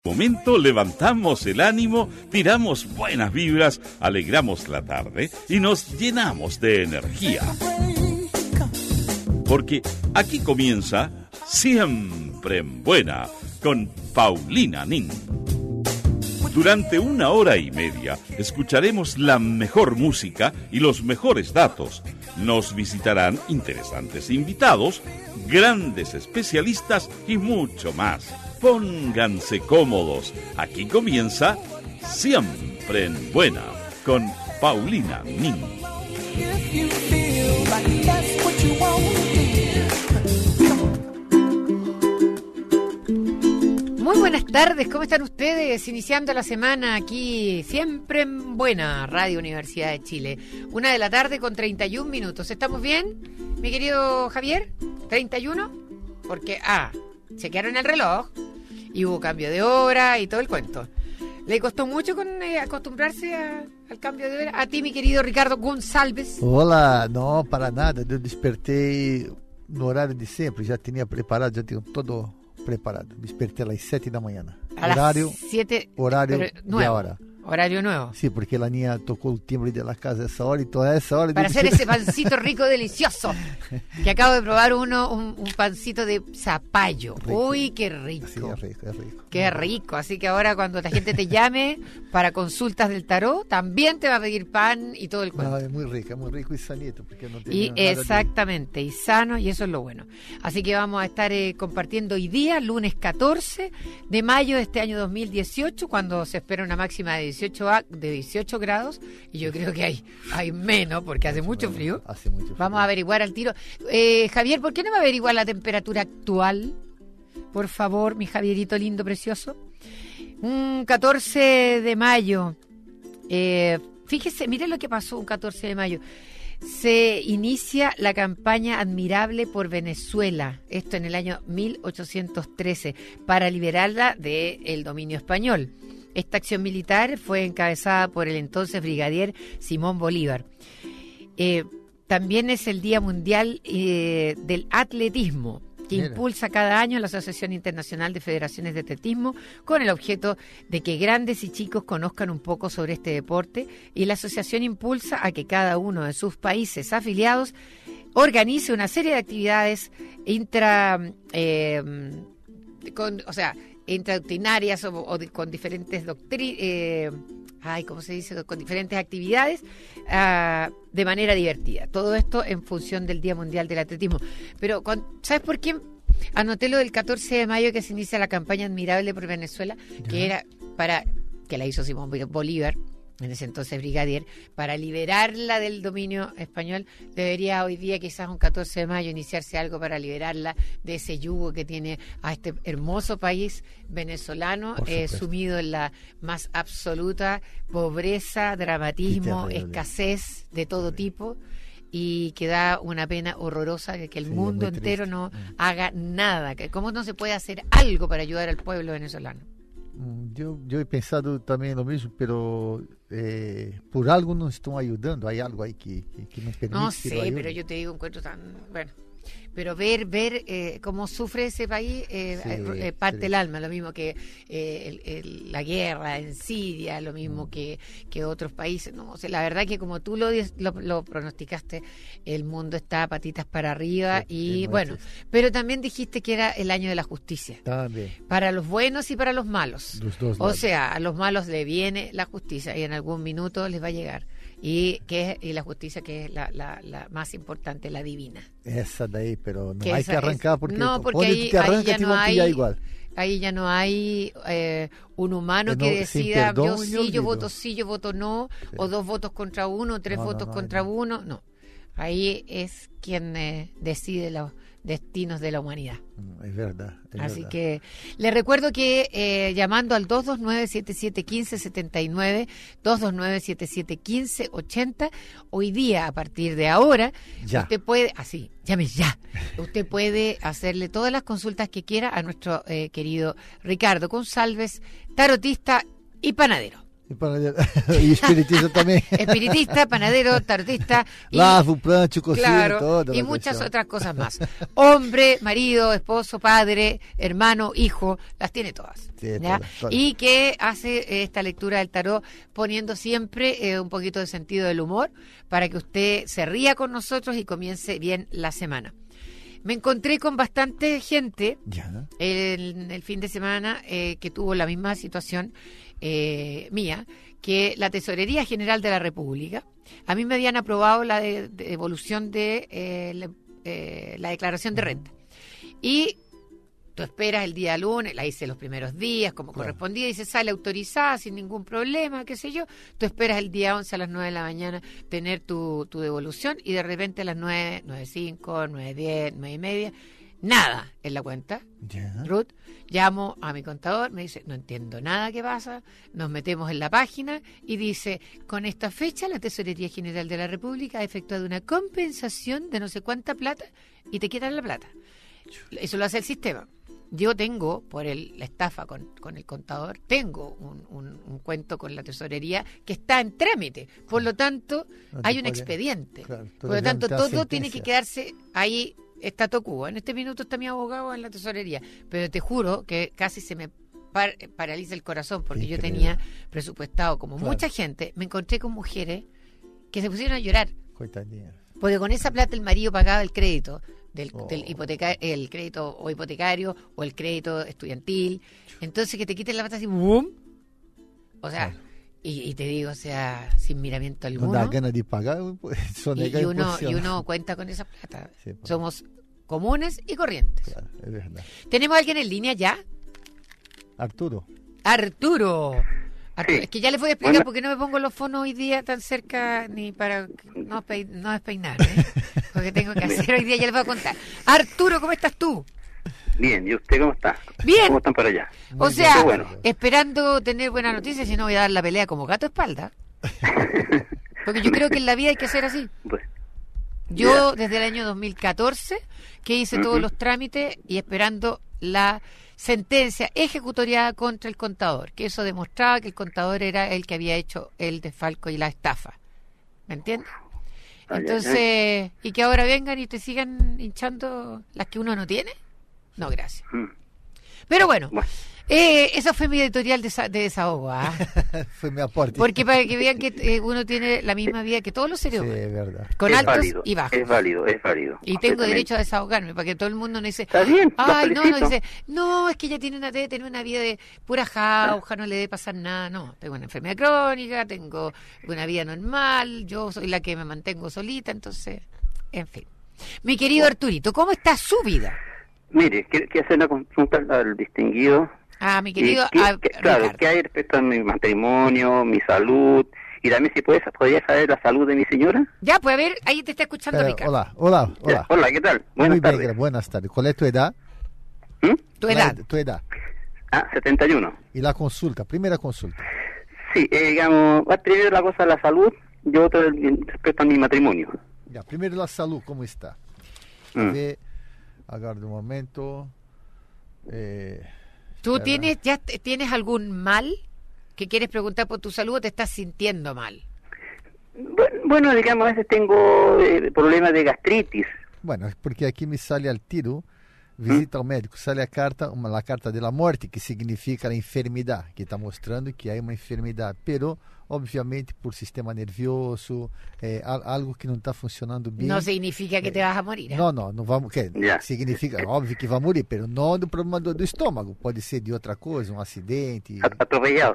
Momento levantamos el ánimo, tiramos buenas vibras, alegramos la tarde y nos llenamos de energía. Porque aquí comienza Siempre en Buena con Paulina Nin. Durante 1 hora y media escucharemos la mejor música y los mejores datos. Nos visitarán interesantes invitados, grandes especialistas y mucho más. Pónganse cómodos. Aquí comienza Siempre en Buena con Paulina Nin. Muy buenas tardes, ¿cómo están ustedes? Iniciando la semana aquí, Siempre en Buena, Radio Universidad de Chile. 1:00 con 31 minutos. ¿Estamos bien, mi querido Javier? ¿31? Porque, chequearon el reloj y hubo cambio de hora y todo el cuento. ¿Le costó mucho acostumbrarse al cambio de hora? A ti, mi querido Ricardo Gonçalves. Hola, no, para nada. Eu despertei no horário de sempre, já tinha preparado, já tinha todo preparado. Despertei às 7 da manhã. Horario 7, horário de hora. Horario nuevo. Sí, porque la niña tocó el timbre de la casa a esa hora y toda esa hora. Para hacer ese pancito rico, delicioso. Que acabo de probar un pancito de zapallo. Rico. Uy, qué rico. Sí, es rico, es rico. Qué rico. Así que ahora cuando la gente te llame para consultas del tarot, también te va a pedir pan y todo el cuento. No, es muy rico y sanito. Porque no tiene y exactamente, y sano, y eso es lo bueno. Así que vamos a estar compartiendo hoy día, lunes 14 de mayo de este año 2018, cuando se espera una máxima de 18 grados, y yo creo que hay menos porque hace mucho frío. Vamos a averiguar al tiro. Javier, ¿por qué no me averiguar la temperatura actual? Por favor, mi Javierito lindo, precioso. 14 de mayo. Fíjese, mire lo que pasó un 14 de mayo. Se inicia la campaña Admirable por Venezuela, esto en el año 1813, para liberarla del dominio español. Esta acción militar fue encabezada por el entonces brigadier Simón Bolívar. También es el Día Mundial del Atletismo, que impulsa cada año la Asociación Internacional de Federaciones de Atletismo con el objeto de que grandes y chicos conozcan un poco sobre este deporte, y la asociación impulsa a que cada uno de sus países afiliados organice una serie de actividades intraordinarias con diferentes con diferentes actividades de manera divertida. Todo esto en función del Día Mundial del Atletismo. Pero, ¿sabes por qué anoté lo del 14 de mayo que se inicia la campaña Admirable por Venezuela? Que era que la hizo Simón Bolívar, en ese entonces brigadier, para liberarla del dominio español. Debería hoy día, quizás un 14 de mayo, iniciarse algo para liberarla de ese yugo que tiene a este hermoso país venezolano, sumido en la más absoluta pobreza, dramatismo, escasez de todo tipo, y que da una pena horrorosa que el mundo entero no haga nada. ¿Cómo no se puede hacer algo para ayudar al pueblo venezolano? Yo he pensado también lo mismo, pero por algo no están ayudando. Hay algo ahí que nos permite. No sé, pero yo te digo, encuentro tan bueno. Pero ver cómo sufre ese país parte el alma, lo mismo que la guerra en Siria, lo mismo que otros países. No, o sea, la verdad que como tú lo pronosticaste, el mundo está a patitas para arriba, y bueno, pero también dijiste que era el año de la justicia. También. Para los buenos y para los malos. Los dos lados. O sea, a los malos le viene la justicia y en algún minuto les va a llegar. Y la justicia, que es la más importante, la divina. Esa de ahí, pero no hay que arrancar porque ahí ya no hay igual. Ahí ya no hay un humano que decida yo voto no, o 2 votos contra uno, 3 votos contra uno. No, ahí es quien decide los destinos de la humanidad. Es verdad. Así que le recuerdo que llamando al 229-7715-79, 229-7715-80, hoy día, a partir de ahora, usted puede, llame ya, usted puede hacerle todas las consultas que quiera a nuestro querido Ricardo Gonçalves, tarotista y panadero. Y espiritista también. Espiritista, panadero, tarotista. Lavo, plancho, cocino, claro, todo. y muchas otras cosas más. Hombre, marido, esposo, padre, hermano, hijo, las tiene todas. Sí, ¿ya? todas. Y que hace esta lectura del tarot poniendo siempre un poquito de sentido del humor para que usted se ría con nosotros y comience bien la semana. Me encontré con bastante gente en el fin de semana que tuvo la misma situación mía, que la Tesorería General de la República, a mí me habían aprobado la devolución de la declaración de renta. Y tú esperas el día lunes, la hice los primeros días, como correspondía, y se sale autorizada sin ningún problema, qué sé yo. Tú esperas el día 11 a las 9 de la mañana tener tu devolución y de repente a las 9, 9:05, 9:10, 9:30, nada en la cuenta. Ruth, llamo a mi contador, me dice, no entiendo nada qué pasa, nos metemos en la página y dice, con esta fecha la Tesorería General de la República ha efectuado una compensación de no sé cuánta plata y te quitan la plata. Eso lo hace el sistema. Yo tengo, por la estafa con el contador, tengo un cuento con la tesorería que está en trámite. Por lo tanto, hay un expediente. Claro, por lo tanto, todo tiene que quedarse ahí, statu quo. En este minuto está mi abogado en la tesorería. Pero te juro que casi se me paraliza el corazón porque yo tenía presupuestado, como mucha gente, me encontré con mujeres que se pusieron a llorar. Coitadinha. Porque con esa plata el marido pagaba el crédito. Del el crédito o hipotecario o el crédito estudiantil. Entonces que te quiten la plata así, ¡boom! O sea, y te digo, o sea, sin miramiento alguno. No da ganas de pagar, y uno cuenta con esa plata. Sí, pues. Somos comunes y corrientes. Claro, es verdad. ¿Tenemos a alguien en línea ya? Arturo. Es que ya les voy a explicar por qué no me pongo los fonos hoy día tan cerca ni para no despeinar, porque tengo que hacer hoy día, ya les voy a contar. Arturo, ¿cómo estás tú? Bien, ¿y usted cómo está? Bien. ¿Cómo están para allá? O sea, esperando tener buenas noticias, si no voy a dar la pelea como gato a espalda. Porque yo creo que en la vida hay que ser así. Pues, yo desde el año 2014 que hice todos los trámites y esperando la sentencia ejecutoriada contra el contador, que eso demostraba que el contador era el que había hecho el desfalco y la estafa. ¿Me entiendes? Entonces, y que ahora vengan y te sigan hinchando las que uno no tiene. No, gracias. Pero bueno, esa fue mi editorial de desahogo. Fue mi aporte. Porque para que vean que uno tiene la misma vida que todos los seres humanos. Sí, es verdad. Con altos y bajos. Es válido. Y tengo derecho a desahogarme, para que todo el mundo no dice, está bien, no, es que ella debe tener una vida de pura jauja, no le debe pasar nada. No, tengo una enfermedad crónica, tengo una vida normal, yo soy la que me mantengo solita, entonces, en fin. Mi querido Arturito, ¿cómo está su vida? Mire, quiero hacer una consulta al distinguido. Mi querido claro, ¿qué hay respecto a mi matrimonio, mi salud? Y también si podría saber la salud de mi señora. Ya, pues a ver, ahí te está escuchando Ricardo. Hola. Ya, hola, ¿qué tal? Buenas tardes. Bien, buenas tardes. ¿Cuál es tu edad? ¿Tu edad? Tu edad. 71. ¿Y la consulta? Primera consulta. Sí, digamos, primero la cosa de la salud, yo otro respecto a mi matrimonio. Ya, primero la salud, ¿cómo está? Aguarda un momento. ¿Tú tienes algún mal que quieres preguntar por tu salud o te estás sintiendo mal? Bueno, digamos, a veces tengo problemas de gastritis. Bueno, es porque aquí me sale al tiro, visita al médico, sale la carta de la muerte, que significa la enfermedad, que está mostrando que hay una enfermedad, pero obviamente por sistema nervioso, algo que não está funcionando bem. Não significa que te vas a morir. Não vamos. Significa, óbvio que vai morrer, mas não do problema do estômago. Pode ser de outra coisa, um acidente. Atropellado.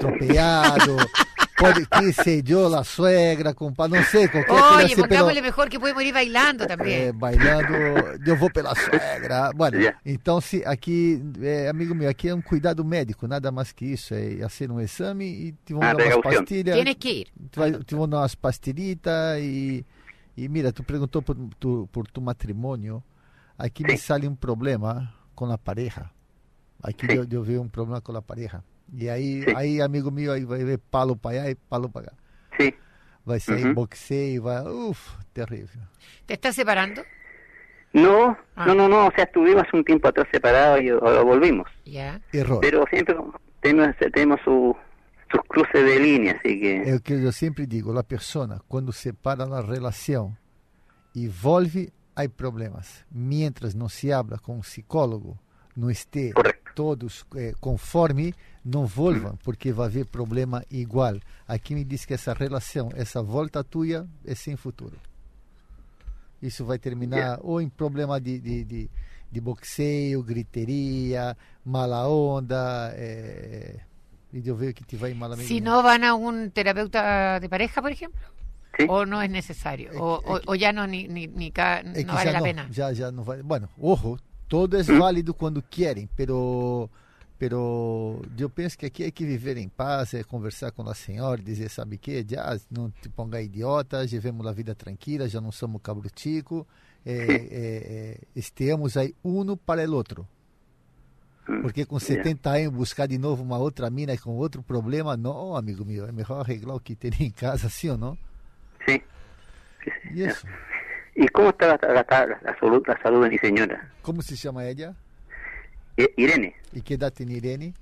Pode, que sei yo, la suegra, compadre, não sei, qualquer coisa. Oye, assim, pongámosle mejor que puede morir bailando também. Bailando, eu vou pela suegra. Bueno, então, se aqui, amigo meu, aqui é um cuidado médico, nada mais que isso. É fazer um exame e te vão dar umas pastilhas. Tienes que ir. Te vão dar umas pastillitas e mira, tu perguntou por tu matrimônio. Aqui me sale um problema com a pareja. Aqui eu vejo um problema com a pareja. E aí, amigo meu, aí vai ver palo para allá e palo para cá. Sí. Vai sair boxeio, vai... terrível. ¿Te estás separando? No, o sea, estuvimos hace un tiempo atrás separados y ahora volvimos. Ya. Error. Pero siempre tenemos sus cruces de línea, así que... É o que eu sempre digo, a pessoa, quando separa a relação e volve, há problemas. Mientras não se habla com um psicólogo, não esteja Correcto. todos conforme, não volvam, porque vai haver problema igual. Aqui me diz que essa relação, essa volta tua, é sem futuro. Isso vai terminar ou em problema de boxeio, griteria, mala onda, e eu vejo que te vai mal. Si no van a un terapeuta de pareja, por ejemplo, Sí. o no es necesario, o ya no no vale la pena. Já não vai. Bueno, ojo, todo é válido quando querem, pero eu penso que aqui é que viver em paz, é conversar com a senhora, dizer, sabe que, já não te ponga idiota, vivemos a vida tranquila, já não somos cabrutico, estemos aí um para o outro. Porque com 70 anos buscar de novo uma outra mina com outro problema, não, amigo meu, é melhor arreglar o que tem em casa, sim ou não? Sí. Isso. ¿Y cómo está la salud de mi señora? Como se chama ela? Irene, E que idade tem Irene?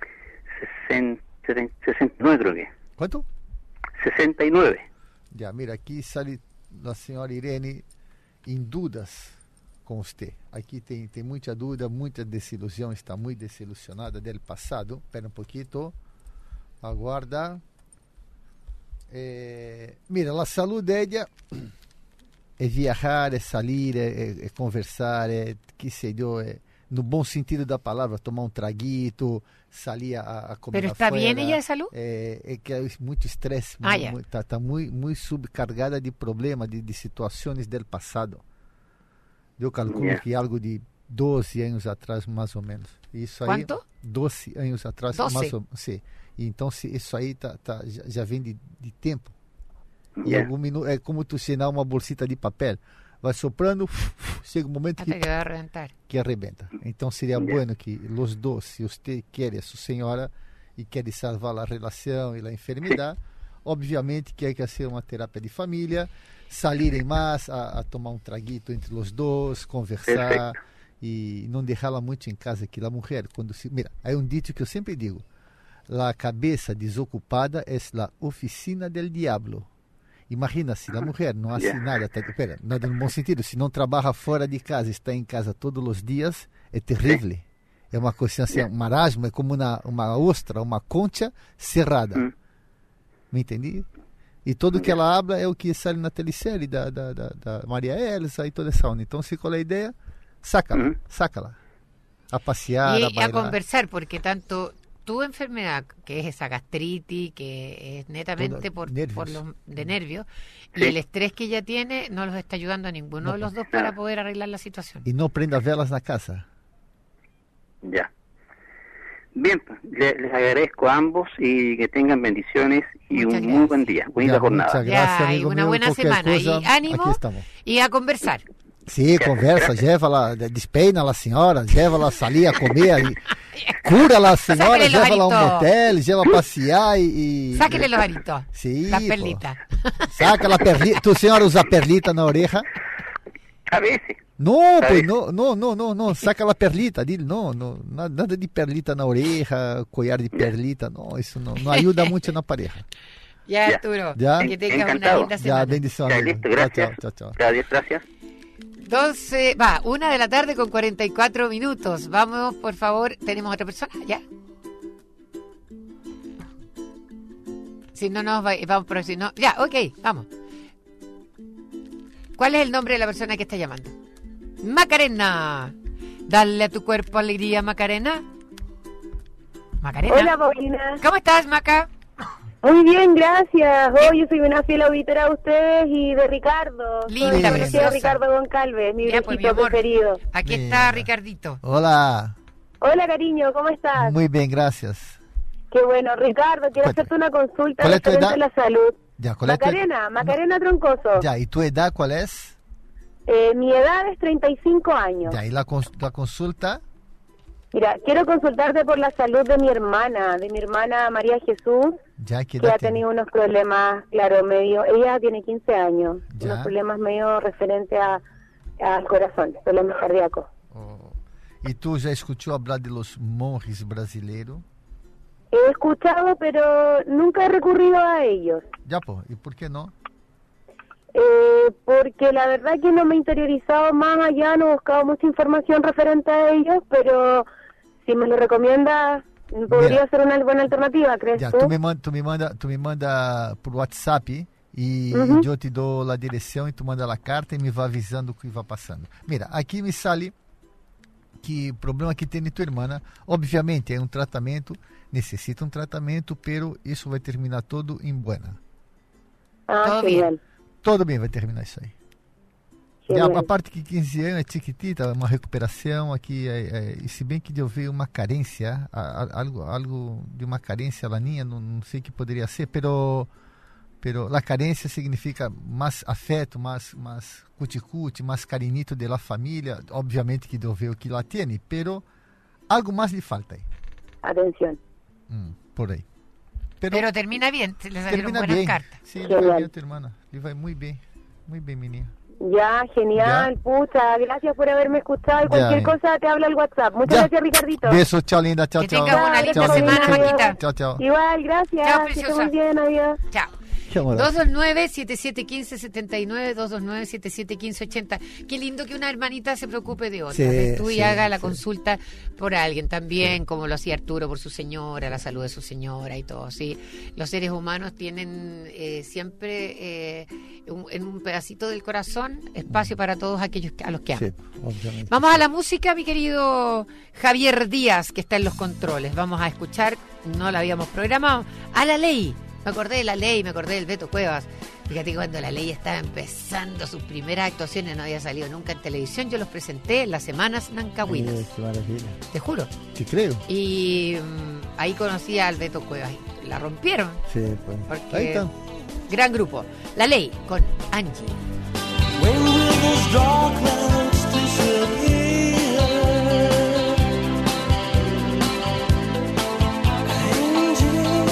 69 creo que. Quanto? 69. Já, mira, aqui sale a senhora Irene em dúvidas com você. Aqui tem muita dúvida, muita desilusão, está muito desilusionada do passado. Espera um pouquinho, aguarda. Mira, a saúde dela é viajar, é sair, é conversar, que sei eu, no bom sentido da palavra, tomar traguito, salir a comer. Pero está bien ella de salud? Que é muito estresse, está muito subcargada de problemas, de situações do passado. Eu calculo que algo de 12 anos atrás, mais ou menos. Isso aí, quanto? 12 anos atrás, 12? mais ou menos. Sim. Então, isso aí já vem de tempo. E algum minuto, é como tu assinar uma bolsita de papel. Vai soprando, chega um momento que vai arrebentar. Que arrebenta. Então, seria bueno que os dois, se você quer a sua senhora e quer salvar a relação e a enfermidade, obviamente que há que fazer uma terapia de família, saírem mais, a tomar traguito entre os dois, conversar. Perfecto. E não deixá-la muito em casa, que a mulher, quando se... Mira, há um dito que eu sempre digo, a cabeça desocupada é a oficina del diablo. Imagina se a mulher não faz nada, nada no bom sentido, se não trabalha fora de casa, está em casa todos os dias, é terrível. É uma coisa assim, um marasmo, é como uma ostra, uma concha cerrada. Me entendi? E tudo que ela habla é o que sai na telesérie da Maria Elsa e toda essa onda. Então, se qual é a ideia, sácala. A passear, a bailar. A conversar, porque tanto tu enfermedad, que es esa gastritis, que es netamente por los de nervios, y el estrés que ella tiene, no los está ayudando a ninguno de los dos para poder arreglar la situación. Y no prenda velas na casa. Ya. Bien, les agradezco a ambos y que tengan bendiciones y un muy buen día, bonita jornada. Muchas gracias, amigo y una mío, buena semana. Cosa, y ánimo aquí estamos. Y a conversar. Sim, conversa, leva-la, despeina a senhora, leva-la a salir a comer, cura a senhora, leva-la a um motel, leva a passear e... Sáquele los aritos, sí, las perlitas. Saca a perlita, tu senhora usa perlita na oreja? A veces. Não, pois não, saca a perlita, dile, não, nada de perlita na oreja, collar de perlita, não, isso não ajuda muito na pareja. Ya, Arturo, ya. Que tengas Encantado. una linda semana. Ya, bendición. Ya, listo, gracias. Chao. Gracias. 1 de la tarde con 44 minutos. Vamos, por favor, tenemos otra persona, ¿ya? Si no nos vamos, pero si no, ya, ok, vamos. ¿Cuál es el nombre de la persona que está llamando? Macarena. Dale a tu cuerpo alegría, Macarena. Macarena. Hola, Paulina. ¿Cómo estás, Maca? Muy bien, gracias. Yo soy una fiel auditora de ustedes y de Ricardo. Linda, soy preciosa. de Ricardo Goncalves, mi Ya, pues, viejito mi amor. preferido. Aquí Mira. está Ricardito. Hola, Hola, cariño, ¿cómo estás? muy bien, gracias. Qué bueno, Ricardo, quiero Cuéntame. hacerte una consulta ¿Cuál es tu referente edad? a la salud. Ya, ¿cuál es tu- Macarena Troncoso. Ya, ¿y tu edad cuál es? Mi edad es 35 años. Ya, ¿y la consulta? Mira, quiero consultarte por la salud de mi hermana María Jesús, Ya, ¿qué que edad ha tiene? tenido unos problemas, claro, medio, ella tiene 15 años, Ya. unos problemas medio referente al corazón, problemas cardíacos. Oh. ¿Y tú ya escuchó hablar de los monjes brasileños? He escuchado, pero nunca he recurrido a ellos. Ya, pues, ¿y por qué no? Porque la verdad que no me he interiorizado más allá, no he buscado mucha información referente a ellos, pero si me lo recomiendas, podría ser una buena alternativa, ¿crees Ya, tú? tú me manda por WhatsApp e eu te dou a direção e tu manda a carta e me vai avisando o que vai passando. Mira, aqui me sale que o problema que tem tua irmã, obviamente é um tratamento, necessita um tratamento, pero isso vai terminar todo em buena. Todo genial. Todo bem vai terminar isso aí. E a parte que 15 anos é chiquitita, uma recuperação aqui, e se bem que eu vejo uma carência, algo de uma carência lá ninha, não sei o que poderia ser, pero la carência significa mais afeto, mais cuti-cuti, mais carinito de la família, obviamente que eu vejo que lá tem, pero algo mais lhe falta aí. Atención. Por aí. Pero termina bien, le salieron termina buenas bem. cartas. Sim, ele vai bem, tua irmã. Ele vai muito bem, menina. Ya, genial, Ya. Pucha, gracias por haberme escuchado y cualquier cosa te habla al WhatsApp. Muchas Ya. gracias, Ricardito. Besos, chao, linda, chao, Que chao. tenga una linda Chao, semana, Paulina. Maquita. Chao, chao. Igual, gracias. Chao, que estés preciosa. muy bien, adiós. Chao. Qué amoroso. 229-7715-79, 229-7715-80. Qué lindo que una hermanita se preocupe de otra. Sí, De tú y sí, haga la sí. consulta por alguien también, como lo hacía Arturo por su señora, la salud de su señora y todo. ¿Sí? Los seres humanos tienen siempre en un pedacito del corazón espacio para todos aquellos a los que aman. Sí, obviamente. Vamos a la música, mi querido Javier Díaz, que está en los controles. Vamos a escuchar, no la habíamos programado, a La Ley. Me acordé de La Ley, me acordé del Beto Cuevas. Fíjate que cuando La Ley estaba empezando sus primeras actuaciones, no había salido nunca en televisión, yo los presenté en las semanas nancahuinas. Qué maravilla. Te juro. Te creo. Y ahí conocí al Beto Cuevas. La rompieron, Sí, pues. porque Ahí está. gran grupo. La Ley con Angie. When will those dark clouds disappear? Angel,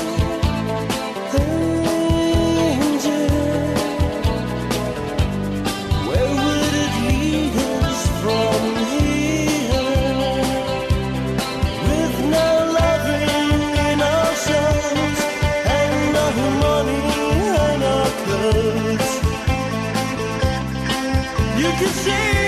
where would it lead us from here? With no loving in our souls and no money in our clothes. You can see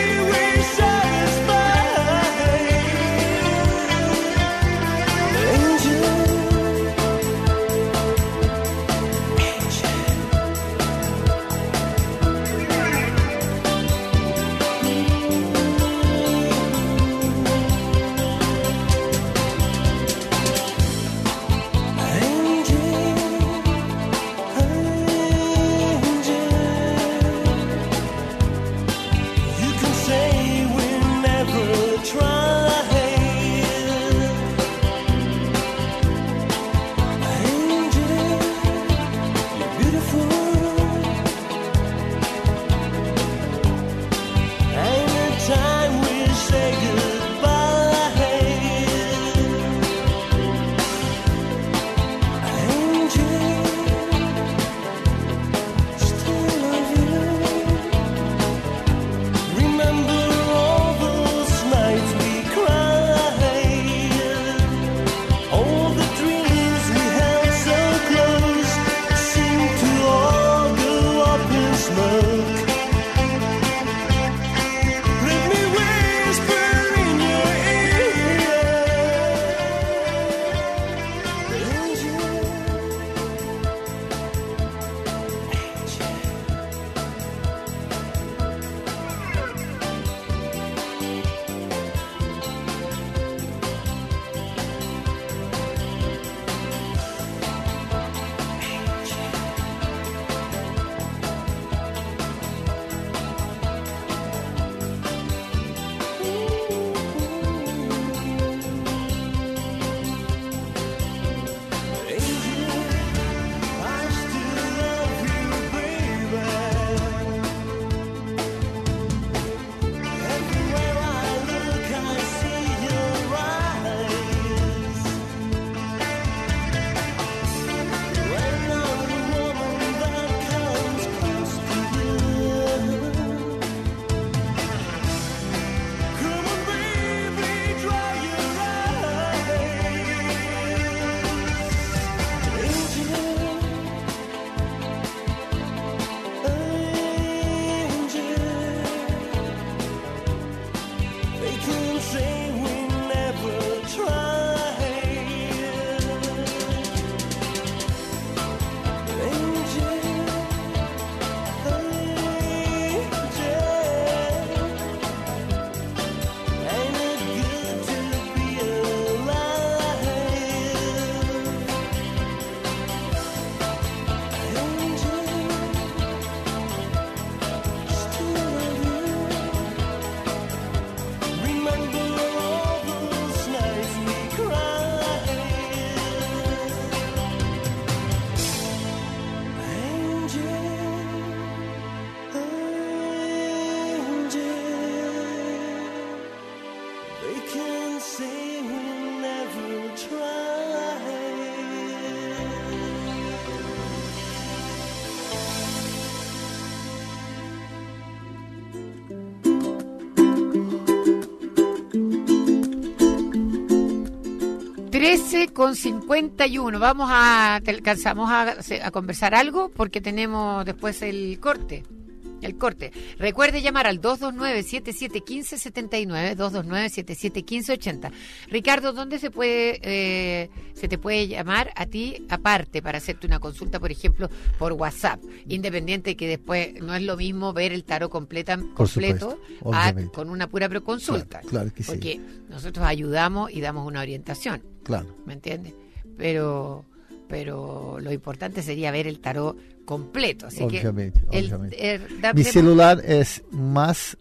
13:51. ¿Alcanzamos a conversar algo? Porque tenemos después el corte. Recuerde llamar al 229-7715-79, 229-7715-80. Ricardo, ¿dónde se te puede llamar a ti aparte para hacerte una consulta, por ejemplo, por WhatsApp? Independiente que después no es lo mismo ver el tarot completo con una pura preconsulta. Claro que sí. Porque nosotros ayudamos y damos una orientación. Claro. ¿Me entiendes? Pero lo importante sería ver el tarot completo. Así obviamente. Mi dame- celular es más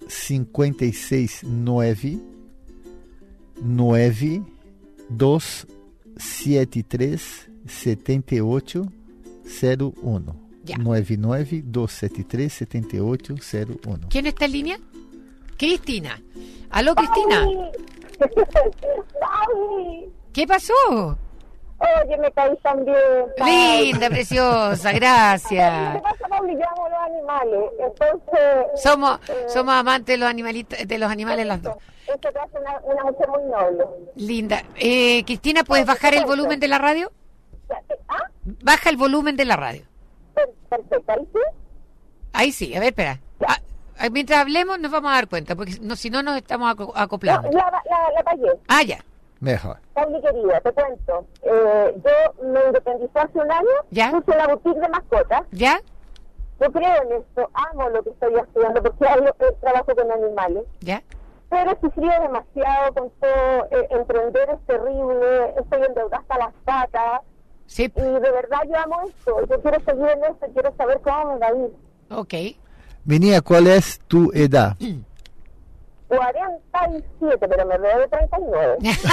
569 9273 7801. Ya. 99-273 7801. ¿Quién está en línea? Cristina. ¿Aló, Cristina? Ay, ¿Qué pasó? oye, me caí también. Linda, preciosa, gracias. ¿Qué pasa, Pauli? Yo amo los animales. Entonces. Somos amantes de los animalitos, de los animales las dos. Esto te hace una mujer muy noble. Linda. Cristina, ¿puedes bajar el volumen de la radio? ¿Ah? Baja el volumen de la radio. Perfecto. ¿Ahí sí? Ahí sí, a ver, espera. Mientras hablemos nos vamos a dar cuenta, porque si no nos estamos acoplando. La apagué. Ah, ya. Mejor. Pauli, querida, te cuento. Yo me independicé hace un año. ¿Ya? Puse la boutique de mascotas. ¿Ya? Yo creo en esto. Amo lo que estoy haciendo porque trabajo con animales. ¿Ya? Pero he sufrido demasiado con todo. Emprender es terrible. Estoy endeudada hasta las patas. Sí. Y de verdad yo amo esto. Yo quiero seguir en esto. Quiero saber cómo me va a ir. Ok. Menina, ¿cuál es tu edad? 47, pero me veo de 39.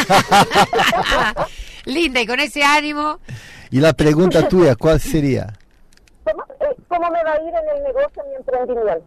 Linda, y con ese ánimo. Y la pregunta tuya, ¿cuál sería? ¿Cómo me va a ir en el negocio, en mi emprendimiento?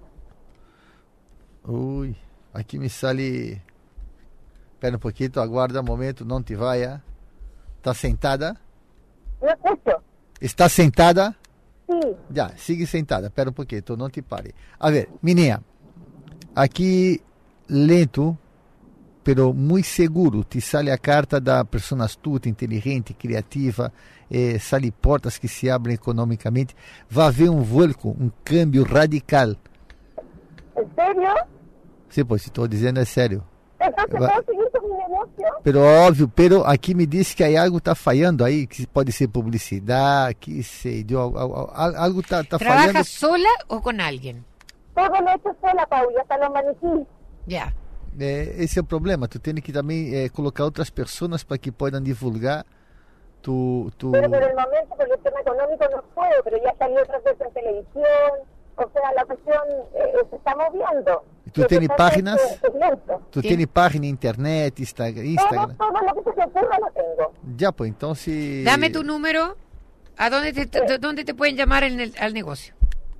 Uy, aquí me sale... Espera un poquito, aguarda un momento, no te vaya. ¿Estás sentada? No escucho. ¿Estás sentada? Sí. Ya, sigue sentada, espera un poquito, no te pare. A ver, menina, aqui lento, pero muy seguro, te sale a carta da persona astuta, inteligente, criativa, sale portas que se abrem economicamente. Vai haver vuelco, cambio radical. ¿En serio? Sí, pues, estou dizendo é sério. Entonces, ¿puedo seguir con mi negocio? Pero óbvio, pero aqui me diz que aí algo está falhando aí, que pode ser publicidade, que sei, algo está falhando. ¿Trabajas sola o con alguien? Todo lo he hecho sola, Pauli, hasta los maniquíes. Ya. Esse é o problema, tu tem que também colocar outras pessoas para que possam divulgar tu... Pero por el momento, por el tema económico no puedo, pero ya salió otras veces en televisión, o sea, la cuestión se está moviendo. Tu tienes páginas? Tu Sí. tienes página, internet, Instagram? Todo lo que se te ocurra lo tengo. Ya, pues entonces... Dame tu número. ¿A dónde te pueden llamar al negocio?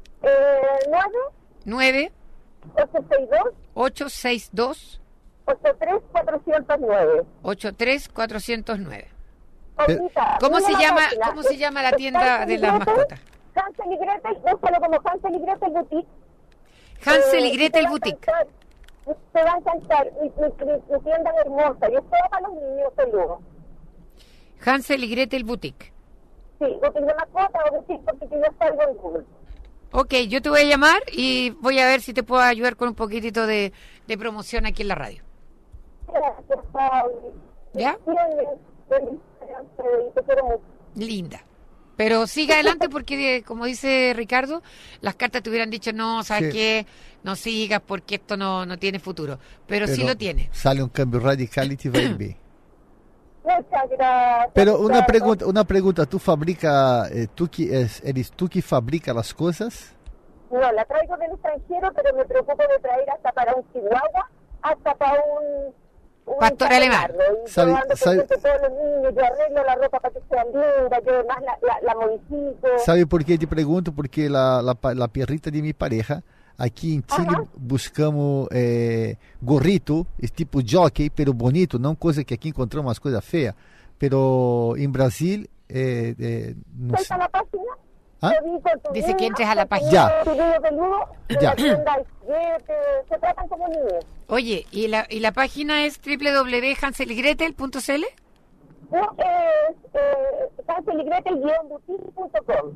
9 862 862 83409. Paulita, ¿Cómo mira se la llama página. cómo se llama la tienda Hansel de y las Gretel, mascotas? Hansel y Gretel, búscalo como Hansel y Gretel Boutique. Hansel y te Gretel va a Boutique. encantar, te va a encantar. Mi tienda es hermosa. Yo estoy para los niños peludos. Hansel y Gretel Boutique. Sí, boutique de mascotas o boutique porque yo salgo en Google. Ok, yo te voy a llamar y voy a ver si te puedo ayudar con un poquitito de promoción aquí en la radio. Gracias, Pauli. ¿Ya? Te quiero mucho. Linda. Pero siga adelante porque, como dice Ricardo, las cartas te hubieran dicho, no, ¿sabes Sí. qué? No sigas porque esto no tiene futuro. Pero sí lo tiene. Sale un cambio radical y te va a ir bien. Muchas gracias. Pero una Ricardo. pregunta, ¿tú fabrica, eres tú que fabrica las cosas? No, la traigo del extranjero, pero me preocupo de traer hasta para un chihuahua, hasta para un Pastor alemán. Y ¿Sabe- yo ando sabe- pendiente de todos los niños, yo arreglo la ropa para que sea linda, yo además la modifico. ¿Sabe por qué te pregunto? Porque la perrita de mi pareja, aqui em Chile, Ajá. buscamos gorrito, esse tipo jockey, pero bonito, não coisa que aqui encontramos umas coisas feias, pero em Brasil, não ¿Cuál sei. está la página? ¿Ah? Te vi con tu Dice niño, que entres a la con página. Ya. Tu niño peludo, de Ya. la tienda hay juguetes, se tratan como niños. Oye, ¿y la página es www.hanselygretel.cl? hanseligretel-boutique.com.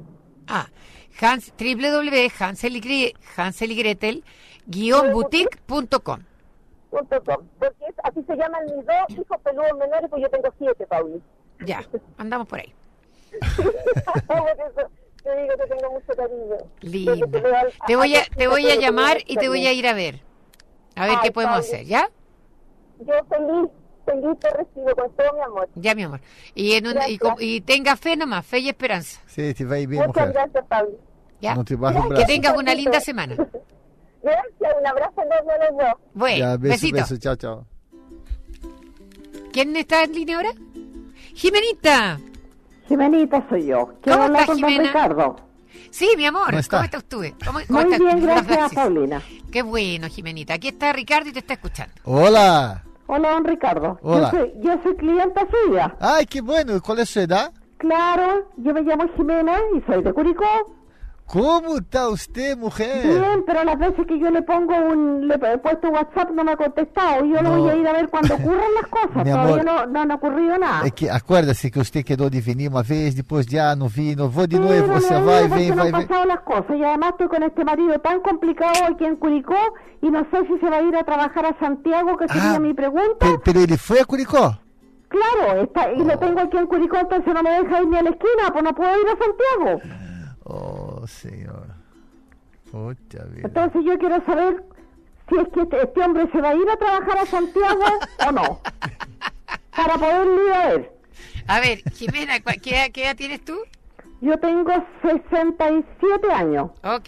www.hanseligretel-boutique.com. Porque así se llaman mis 2 hijos peludos menores, pues yo tengo 7, Pauli. Ya, andamos por ahí. Por eso te digo que tengo mucho cariño. Linda. Te voy a llamar y te voy a ir a ver. A ver qué podemos hacer, ¿ya? Yo feliz te recibo con todo mi amor. Ya, mi amor. Y tenga fe nomás, fe y esperanza. Sí, te va a ir bien, Muchas mujer. gracias, Pablo. ¿Ya? No te bajes un Que brazo. tengas una linda semana. Gracias, un abrazo enorme a los dos. Bueno, Ya, besito. beso, chao, chao. ¿Quién está en línea ahora? Jimenita. Jimenita soy yo. Quiero ¿Cómo hablar estás, con don Jimena? Ricardo. Sí, mi amor. ¿Cómo está? ¿Cómo estás tú? ¿Cómo Muy estás? bien, gracias, Paulina. Qué bueno, Jimenita. Aquí está Ricardo y te está escuchando. Hola. Hola, don Ricardo. Hola. Yo soy clienta suya. Ay, qué bueno. ¿Cuál es su edad? Claro, yo me llamo Jimena y soy de Curicó. ¿Cómo está usted, mujer? Bien, pero las veces que yo le he puesto WhatsApp no me ha contestado. Yo No. lo voy a ir a ver cuando ocurran las cosas. Mi Todavía amor. no han ocurrido nada. É que acuerda-se que usted quedó de venir uma vez, depois já não vi, não vou de novo, Pero você la vai, verdad es vem, que no vai, han vem. pasado las cosas y además estoy con este marido tan complicado aquí en Curicó y no sé si se va a ir a trabajar a Santiago, que sería mi pregunta. Pero ele foi a Curicó? Claro, y lo tengo aquí en Curicó, entonces no me deja ir ni a la esquina, pues no puedo ir a Santiago. Oh, senhor. Puta vida. Entonces yo quiero saber si es que este hombre se va a ir a trabajar a Santiago o no, para poderlo ir a ver. A ver, Jimena, ¿qué edad tienes tú? Yo tengo 67 años. Ok.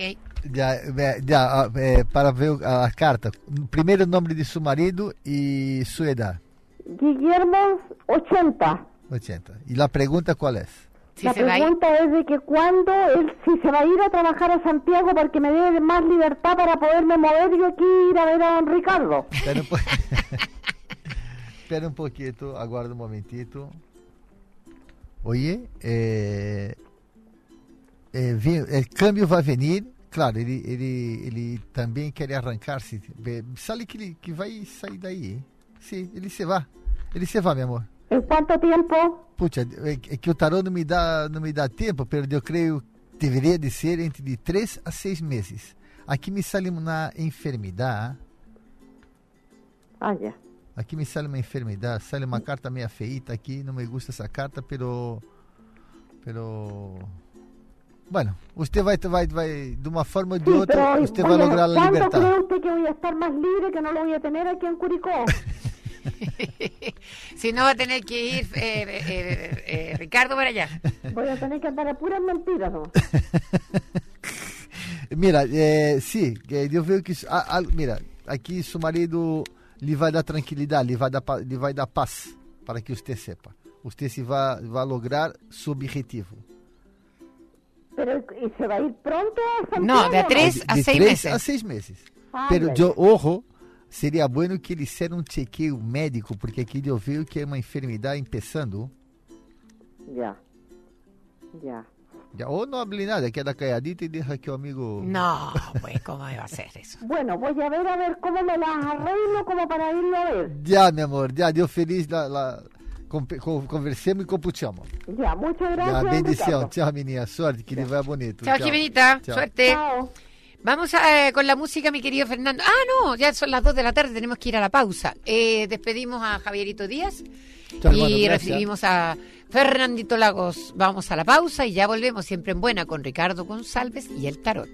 Para ver a carta. Primeiro o nome de seu marido e sua idade. Guillermo, 80. 80. E a pergunta qual é? Si La se va a ir. pregunta es de que cuándo si se va a ir a trabajar a Santiago porque me dé más libertad para poderme mover yo aquí y ir a ver a don Ricardo. Espera um pouquinho, aguarda um momentito. Oye, o câmbio vai vir. Claro, ele também quer arrancar-se. Sabe que vai sair daí? Sim, ele se vai. Ele se vai, meu amor. ¿En cuánto tiempo? Puxa, é que o tarô não me dá tempo, pero eu creio que deveria de ser entre de 3 a 6 meses. Aqui me sale uma enfermidade. Ah, ya. Aqui me sale uma enfermidade, sale uma carta meia feita aqui, não me gusta essa carta, pero bueno, usted vai de uma forma ou de outra, pero usted vai lograr a ¿cuándo libertad. cree usted que voy a estar más libre, que no lo voy a tener aquí en Curicó? Si no va a tener que ir Ricardo para allá. Voy a tener que andar a puras mentiras, ¿no? Mira, sim, eu vejo que mira, aqui seu marido lhe vai dar tranquilidade, lhe vai dar paz, para que você sepa. Você se vai lograr seu objetivo. Pero, ¿y se va a ir pronto a Santiago? No, de a 3 a 6 meses. a 6 meses. Ah, Pero ya, ya. ojo, seria bueno que ele hiciera chequeio médico, porque aqui eu vejo que é uma enfermidade começando. Ya. Ya, ou não hable nada, queda calladita e deixa que o amigo... No, pues, ¿cómo va a hacer eso? Bueno, voy a ver cómo me las arreglo como para irlo a ver. Já, meu amor, já deu feliz, conversemos e compuchamos. Ya, muchas Já, gracias, bendição. Ricardo. Tchau, menina. Sorte, que ele vai bonito. Chao, Jimenita. Chao. Suerte. Chao. Vamos con la música, mi querido Fernando. Ah, no, ya son las 2 de la tarde, tenemos que ir a la pausa. Despedimos a Javierito Díaz Chao, y hermano, gracias. recibimos a Fernandito Lagos. Vamos a la pausa y ya volvemos siempre en buena con Ricardo González y el Tarot.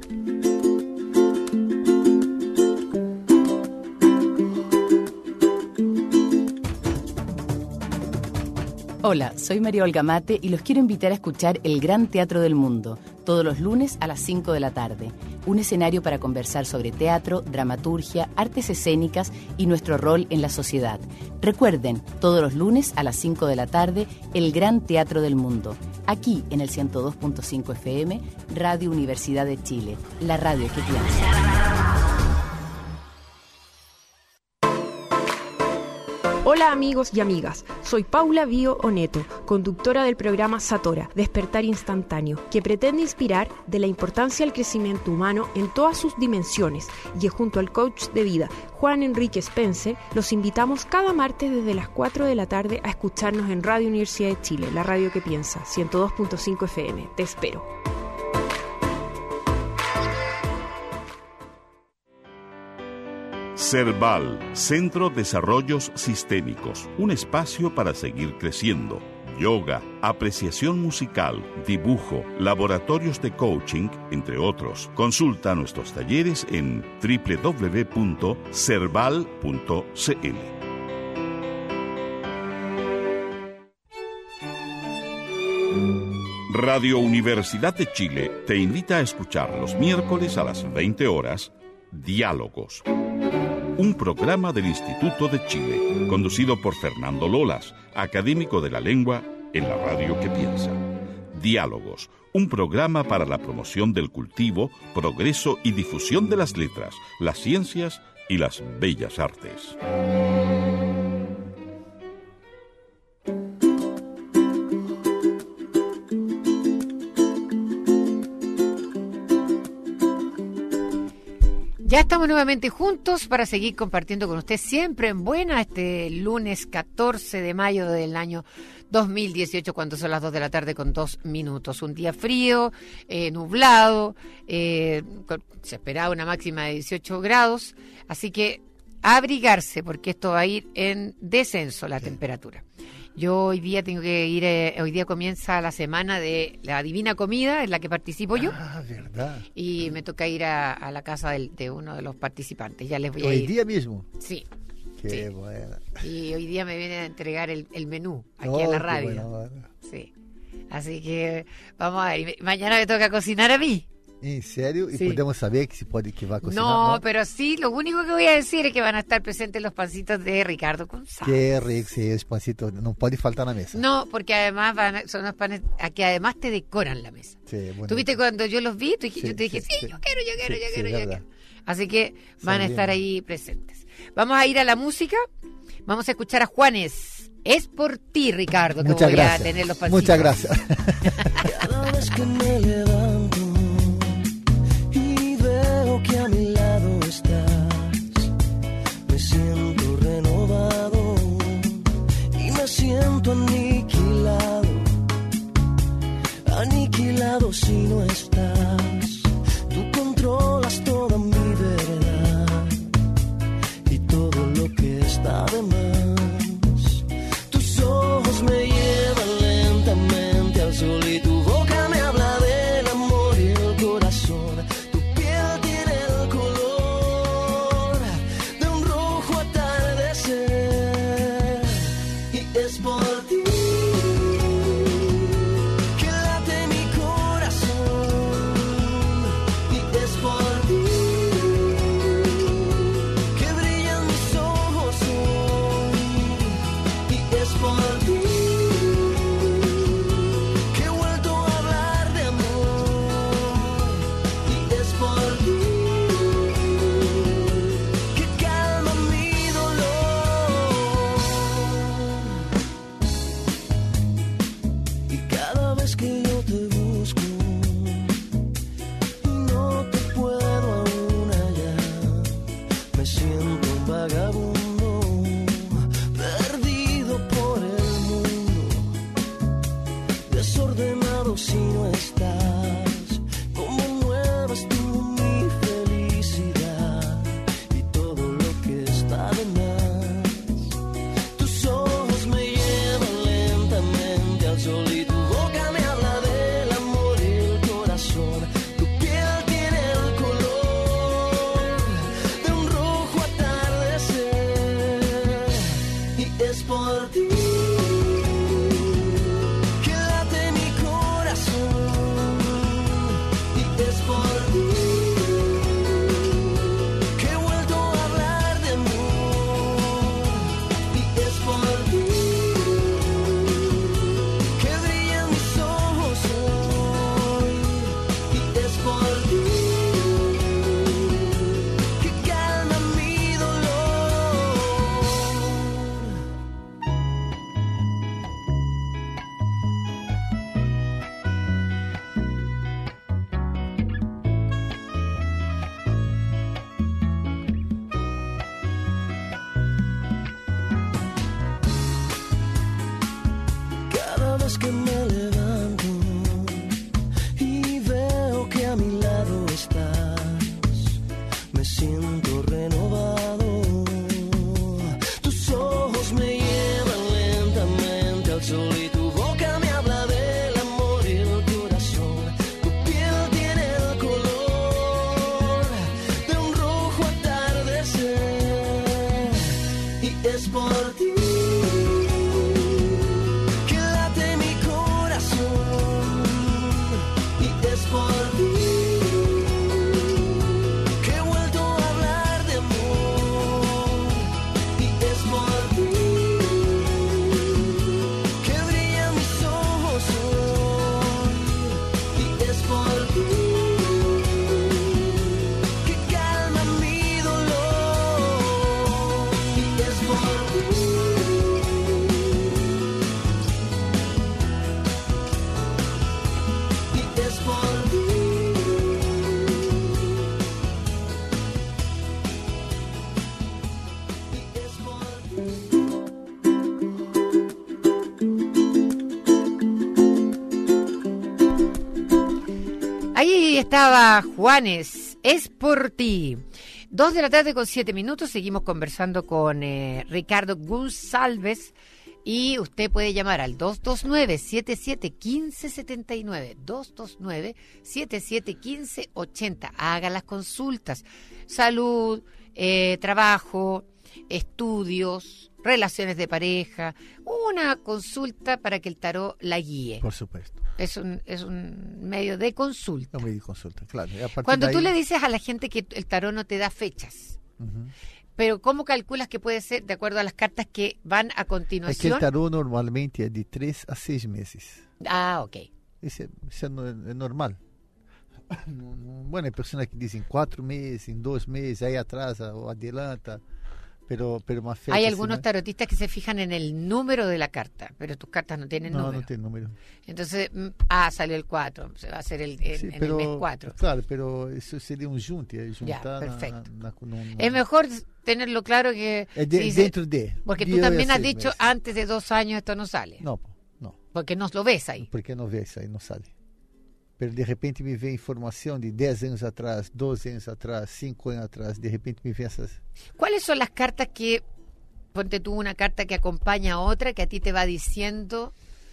Hola, soy María Olga Mate y los quiero invitar a escuchar El Gran Teatro del Mundo, todos los lunes a las 5 de la tarde. Un escenario para conversar sobre teatro, dramaturgia, artes escénicas y nuestro rol en la sociedad. Recuerden, todos los lunes a las 5 de la tarde, El Gran Teatro del Mundo, aquí en el 102.5 FM, Radio Universidad de Chile, la radio que piensa. Hola amigos y amigas, soy Paula Bio Oneto, conductora del programa Satora, Despertar Instantáneo, que pretende inspirar de la importancia del crecimiento humano en todas sus dimensiones, y junto al coach de vida Juan Enrique Spence, los invitamos cada martes desde las 4 de la tarde a escucharnos en Radio Universidad de Chile, la radio que piensa, 102.5 FM. Te espero. CERVAL, Centro Desarrollos Sistémicos, un espacio para seguir creciendo. Yoga, apreciación musical, dibujo, laboratorios de coaching, entre otros. Consulta nuestros talleres en www.cerval.cl. Radio Universidad de Chile te invita a escuchar los miércoles a las 20 horas Diálogos, un programa del Instituto de Chile, conducido por Fernando Lolas, académico de la lengua en la radio que piensa. Diálogos, un programa para la promoción del cultivo, progreso y difusión de las letras, las ciencias y las bellas artes. Ya estamos nuevamente juntos para seguir compartiendo con usted siempre en buena este lunes 14 de mayo del año 2018, cuando son las 2 de la tarde con 2 minutos. Un día frío, nublado, se esperaba una máxima de 18 grados, así que a abrigarse porque esto va a ir en descenso la temperatura. Yo hoy día tengo que ir, hoy día comienza la semana de la Divina Comida, en la que participo yo. Ah, verdad. Y me toca ir a la casa de uno de los participantes. Ya les voy a ¿Hoy ir. día mismo? Sí. Qué sí. bueno. Y hoy día me vienen a entregar el menú aquí a la radio. Bueno. Sí. Así que vamos a ver. Mañana me toca cocinar a mí. ¿En serio? ¿Y Sí. podemos saber que que va a cocinar? No, pero sí, lo único que voy a decir es que van a estar presentes los pancitos de Ricardo con sal. Qué rico, sí, es pancito. No puede faltar en la mesa. No, porque además son los panes que además te decoran la mesa. Sí, bueno. ¿Tú viste cuando yo los vi? Yo te dije, sí. yo quiero. verdad. Así que van a Son estar bien. ahí presentes. Vamos a ir a la música. Vamos a escuchar a Juanes. Es por ti, Ricardo, que Muchas voy gracias. a tener los pancitos. Muchas gracias. Cada vez que me levanto y veo que a mi lado estás, me siento renovado y me siento aniquilado si no estás. Tú controlas toda mi verdad y todo lo que está de más. Tus ojos me llevan lentamente al sol y tu boca me habla del amor y el corazón. Tu piel tiene el color de un rojo atardecer y es por ti que late mi corazón y es por ti que brillan mis ojos hoy y es por ti que he vuelto a hablar de amor y es por ti que calma mi dolor y cada vez que yo te busco y no te puedo aún hallar, me siento un vagabundo perdido por el mundo, desordenado si no estás. Cómo mueves tú mi felicidad y todo lo que está de más. Tus ojos me llevan lentamente al sol y tu boca me habla del amor y el corazón. Tu piel tiene el color de un rojo atardecer y es por ti que late mi corazón Ahí estaba Juanes, es por ti. 2:07 p.m, seguimos conversando con Ricardo González y usted puede llamar al 229-771579, 229-771580. Haga las consultas, salud, trabajo, estudios, relaciones de pareja, una consulta para que el tarot la guíe. Por supuesto. Es un medio de consulta. Un medio de consulta, claro. Cuando tú le dices a la gente que el tarot no te da fechas, pero ¿cómo calculas que puede ser de acuerdo a las cartas que van a continuación? Es que el tarot normalmente es de 3 a 6 meses. Ah, ok. Eso es normal. Bueno, hay personas que dicen 4 meses, en 2 meses, ahí atrasa o adelanta. Pero más fecha, hay algunos ¿no? tarotistas que se fijan en el número de la carta, pero tus cartas no tienen número. No tienen número. Entonces, salió el 4, se va a hacer el mes 4. Claro, pero eso sería un junte. Ya, perfecto. No. Es mejor tenerlo claro que... dentro de... Porque tú también has dicho, antes de 2 años esto no sale. No. Porque no lo ves ahí. Porque no ves ahí, no sale. Pero de repente me vem información de 10 años atrás, 12 años atrás, 5 años atrás, de repente me vem esas... ¿Cuáles son las cartas que, ponte tú una carta que acompaña a otra, que a ti te va diciendo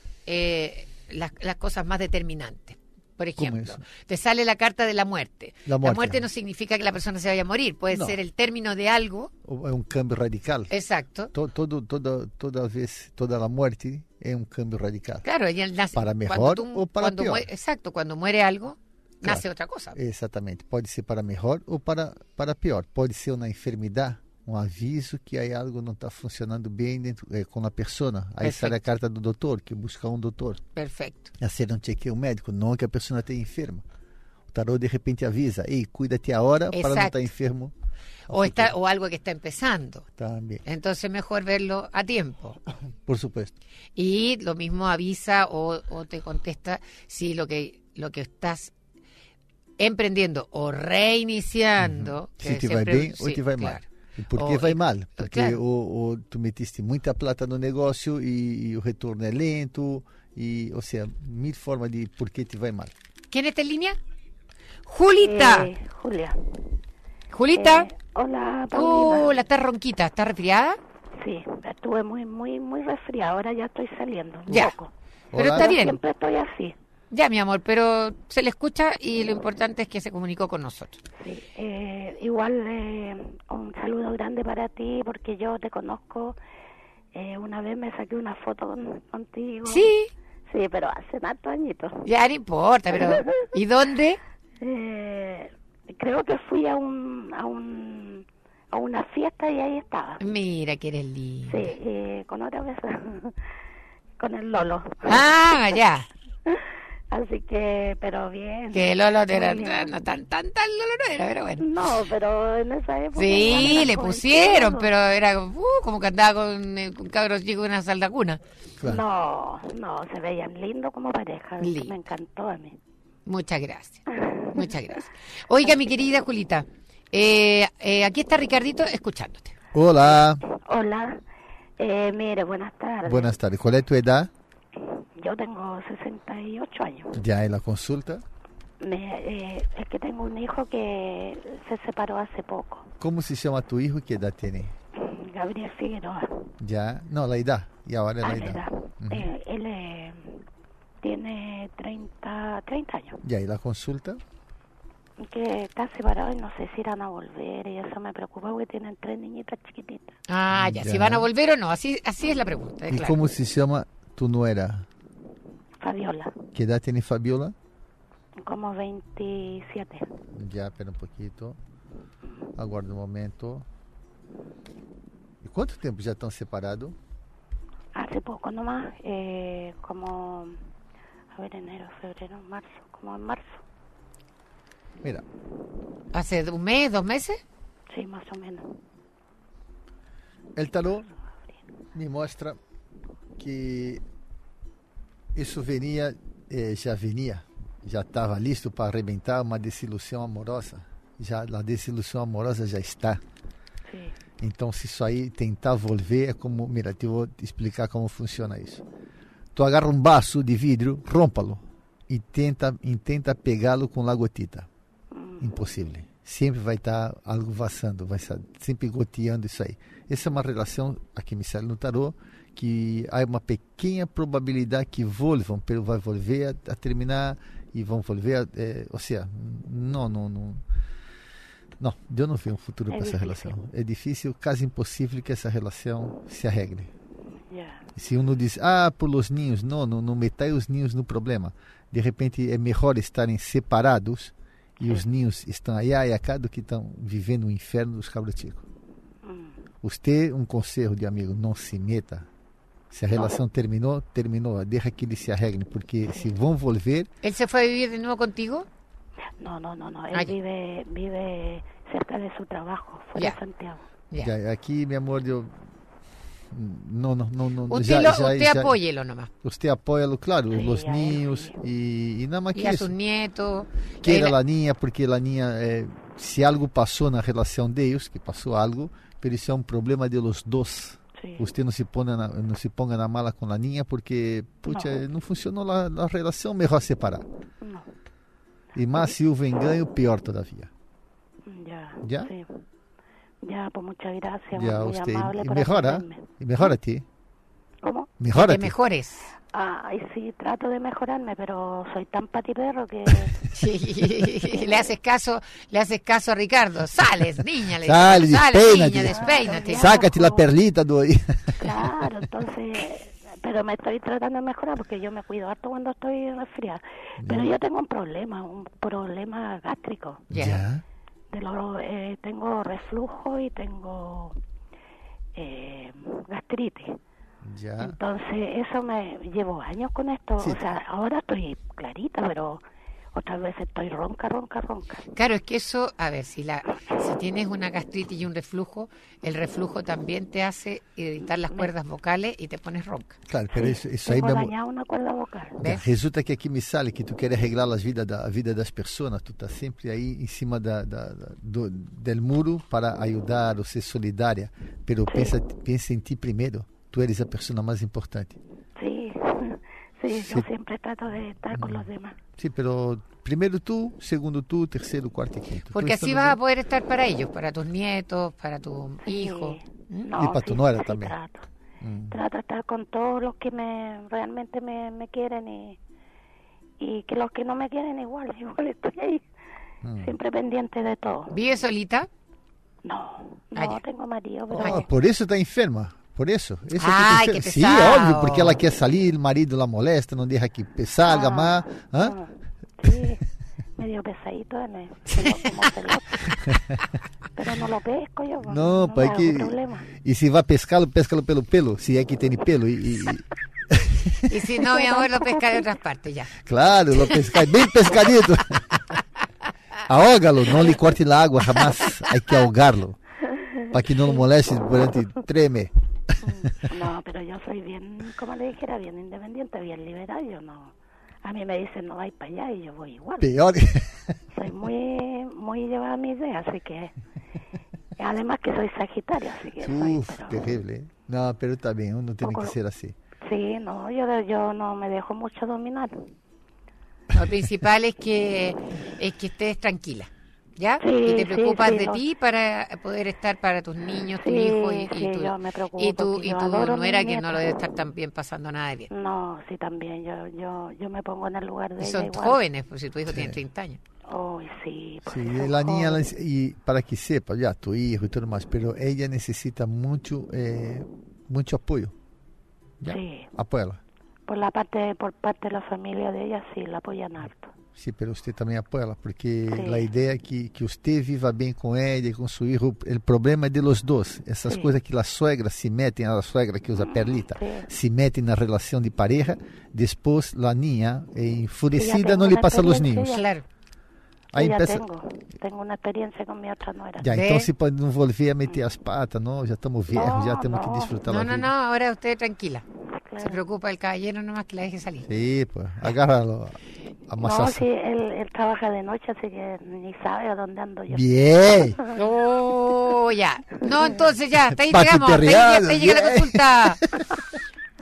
las cosas más determinantes? Por ejemplo, te sale la carta de la muerte. La muerte no significa que la persona se vaya a morir, puede ser el término de algo. O es un cambio radical. Exacto. Toda la muerte es un cambio radical. Claro, ella nace, para mejor o para peor. Exacto, cuando muere algo, claro, nace otra cosa. Exatamente, pode ser para mejor ou para pior. Pode ser uma enfermidade, um aviso que aí algo não está funcionando bem dentro, com a pessoa. Aí sai a carta do doutor, que busca um doutor. Perfeito. A ser um chequeio médico, não que a pessoa esteja enferma. O tarot de repente avisa, ei, cuídate agora para não estar enfermo. O algo que está empezando. También. Entonces mejor verlo a tiempo. Por supuesto. Y lo mismo avisa o te contesta si lo que estás emprendiendo o reiniciando. Se te vai bem ou te vai mal. E por que vai mal? Porque tu metiste muita plata no negócio e o retorno é lento. O sea, 1000 formas de por que te vai mal. ¿Quién está en línea? Julita. Julita. Hola, Paulina. ¿Estás ronquita? ¿Estás resfriada? Sí, estuve muy resfriada. Ahora ya estoy saliendo un poco. Pero está bien. Siempre estoy así. Ya, mi amor, pero se le escucha y lo importante es que se comunicó con nosotros. Sí, igual un saludo grande para ti porque yo te conozco. Una vez me saqué una foto contigo. Sí. Sí, pero hace tantos añitos. Ya, no importa, pero ¿y dónde? Creo que fui a una fiesta y ahí estaba. Mira que eres linda. Sí, con otra vez, con el Lolo. Ah, ya. Así que, pero bien. Que Lolo era, no tan Lolo no era, pero bueno. No, pero en esa época... Sí, le pusieron, pero era como que andaba con cabros chicos en una saldacuna. Claro. No, se veían lindos como pareja. Lindo. Me encantó a mí. Muchas gracias. Muchas gracias. Oiga, mi querida Julita, aquí está Ricardito escuchándote. Hola. Hola. Mire, buenas tardes. Buenas tardes. ¿Cuál es tu edad? Yo tengo 68 años. ¿Ya en la consulta? Es que tengo un hijo que se separó hace poco. ¿Cómo se llama tu hijo y qué edad tiene? Gabriel Figueroa. Ya, no, la edad. Y ahora la edad. Él tiene 30 años. ¿Ya y la consulta? Que está separado y no sé si irán a volver y eso me preocupa porque tienen 3 niñitas chiquititas. Ah, ya, si van a volver o no, así es la pregunta. ¿Y cómo se llama tu nuera? Fabiola. ¿Qué edad tiene Fabiola? Como 27. Ya, espera un poquito. Aguarda un momento. ¿Y cuánto tiempo ya están separados? Hace poco nomás, como, a ver, enero, febrero, marzo, como en marzo. Mira. ¿Hace un mes, 2 meses? Sí, más o menos. El tarot me muestra que isso já estava listo para arrebentar uma desilusão amorosa. A desilusão amorosa já está. Sim. Então, se isso aí tentar volver, é como, mira, te vou explicar como funciona isso. Tu agarra um vaso de vidro, rompa-lo e intenta pegá-lo com a gotita. Impossível. Sempre vai estar algo vazando, vai estar sempre goteando isso aí. Essa é uma relação, aqui me sai no tarô, que há uma pequena probabilidade que volvam, pero vai volver a terminar e vão volver, ou seja, não, eu não vejo um futuro para essa relação. É difícil, quase impossível que essa relação se arregle. Se um diz, por os ninhos, não metai os ninhos no problema. De repente é melhor estarem separados e os ninhos estão aí e acá do que estão vivendo o inferno dos cabros chicos. Você, um conselho de amigo, não se meta. Se a relação terminou, deixa que eles se arreglem, porque se vão volver... ¿Él se fue a vivir de nuevo contigo? No. Él vive cerca de su trabajo, fuera de Santiago. Ya, aquí, mi amor, yo... No. Usted apóyelo nomás. Usted apóyalo, claro, los niños y nada más que y a eso. sus nietos. Quiera a la niña, porque la niña, si algo pasó en la relación de ellos, que pasó algo, pero eso es un problema de los dos. Sí. Usted no se ponga na mala con la niña porque, no funcionó la relación, mejor separar. No. Y más si hubo engaño, peor todavía. ¿Ya? Sí. Ya, pues muchas gracias. Ya, muy usted. Amable Y mejora a ti. ¿Cómo? Que mejores. Ay, sí, trato de mejorarme, pero soy tan patiperro que... Sí, le haces caso a Ricardo. Sales, niña, le Sale, niña, despeínate. Sácate la perlita de ahí. Claro, entonces... Pero me estoy tratando de mejorar porque yo me cuido harto cuando estoy resfriada. Pero yo tengo un problema gástrico. Ya. Tengo reflujo y tengo gastritis. Ya. Entonces eso me llevo años con esto. Sí. O sea, ahora estoy clarita, pero otras veces estoy ronca. Claro, es que eso, a ver, si tienes una gastritis y un reflujo, el reflujo también te hace irritar las cuerdas vocales y te pones ronca. Claro, pero eso ahí tengo dañado una cuerda vocal. Resulta que aqui me sale que tu queres arreglar a vida das pessoas, tu tá sempre aí em cima del muro para ajudar ou ser solidária, pero pensa em ti primeiro, tu eres a pessoa mais importante. Sí, yo siempre trato de estar con los demás. Sí, pero primero tú, segundo tú, tercero, cuarto y quinto. Porque así vas a poder estar para ellos, para tus nietos, para tu hijo. Y para tu nuera también. Trato de estar con todos los que realmente me quieren y que los que no me quieren igual estoy ahí. Siempre pendiente de todo. ¿Vive solita? No, tengo marido. Por eso está enferma. Por isso. Ai, que sim, óbvio, porque ela quer sair, o marido la molesta, não deixa que salga más. Sí, medio pesadito, pero no lo pesco yo. No, pues que... E se vai pescá-lo, pesca-lo pelo pelo, se é que tem pelo. E si no, mi amor, lo pesca de otras partes ya. Claro, lo pesca bem pescadito. Ahógalo, não lhe corte a água, jamás. Hay que ahogarlo, para que não lo moleste durante 3 meses. No, pero yo soy bien, como le dijera, bien independiente, bien liberal. Yo no, a mí me dicen no vais para allá y yo voy igual. Peor. Soy muy llevada a mi idea, así que además que soy Sagitario, así que terrible. No, pero está bien, uno tiene que ser así. Sí, no, yo no me dejo mucho dominar. Lo principal es que estés tranquila. ¿Ya? Sí, y te preocupas de ti para poder estar para tus niños, tu hijo y tu nuera, que no lo debe estar también pasando nada de bien. No, sí, también. Yo me pongo en el lugar de ella. Son jóvenes, pues si tu hijo tiene 30 años. Oh, sí. Sí, la niña, y para que sepa, ya, tu hijo y todo más, pero ella necesita mucho apoyo. ¿Ya? Sí. Apóyala. Por parte de la familia de ella, sí, la apoyan harto. Sí, pero usted también apoya, porque la idea es que usted viva bien con ella y con su hijo. El problema es de los dos. Esas cosas que la suegra se meten, a la suegra que usa perlita, se mete en la relación de pareja, después la niña, enfurecida, no le pasa a los niños. Claro. Ahí tengo una experiencia con mi otra nuera. Ya, entonces para no volver a meter las patas, ¿no? Ya estamos viejos, ya tenemos que disfrutar la vida. No, ahora usted tranquila. Claro. Se preocupa el caballero nomás que la deje salir. Sí, pues, agárralo. No, sí, él trabaja de noche, así que ni sabe a dónde ando yo. Bien. Oh, ya. No, entonces ya, hasta ahí llegamos. Hasta ahí llega la consulta.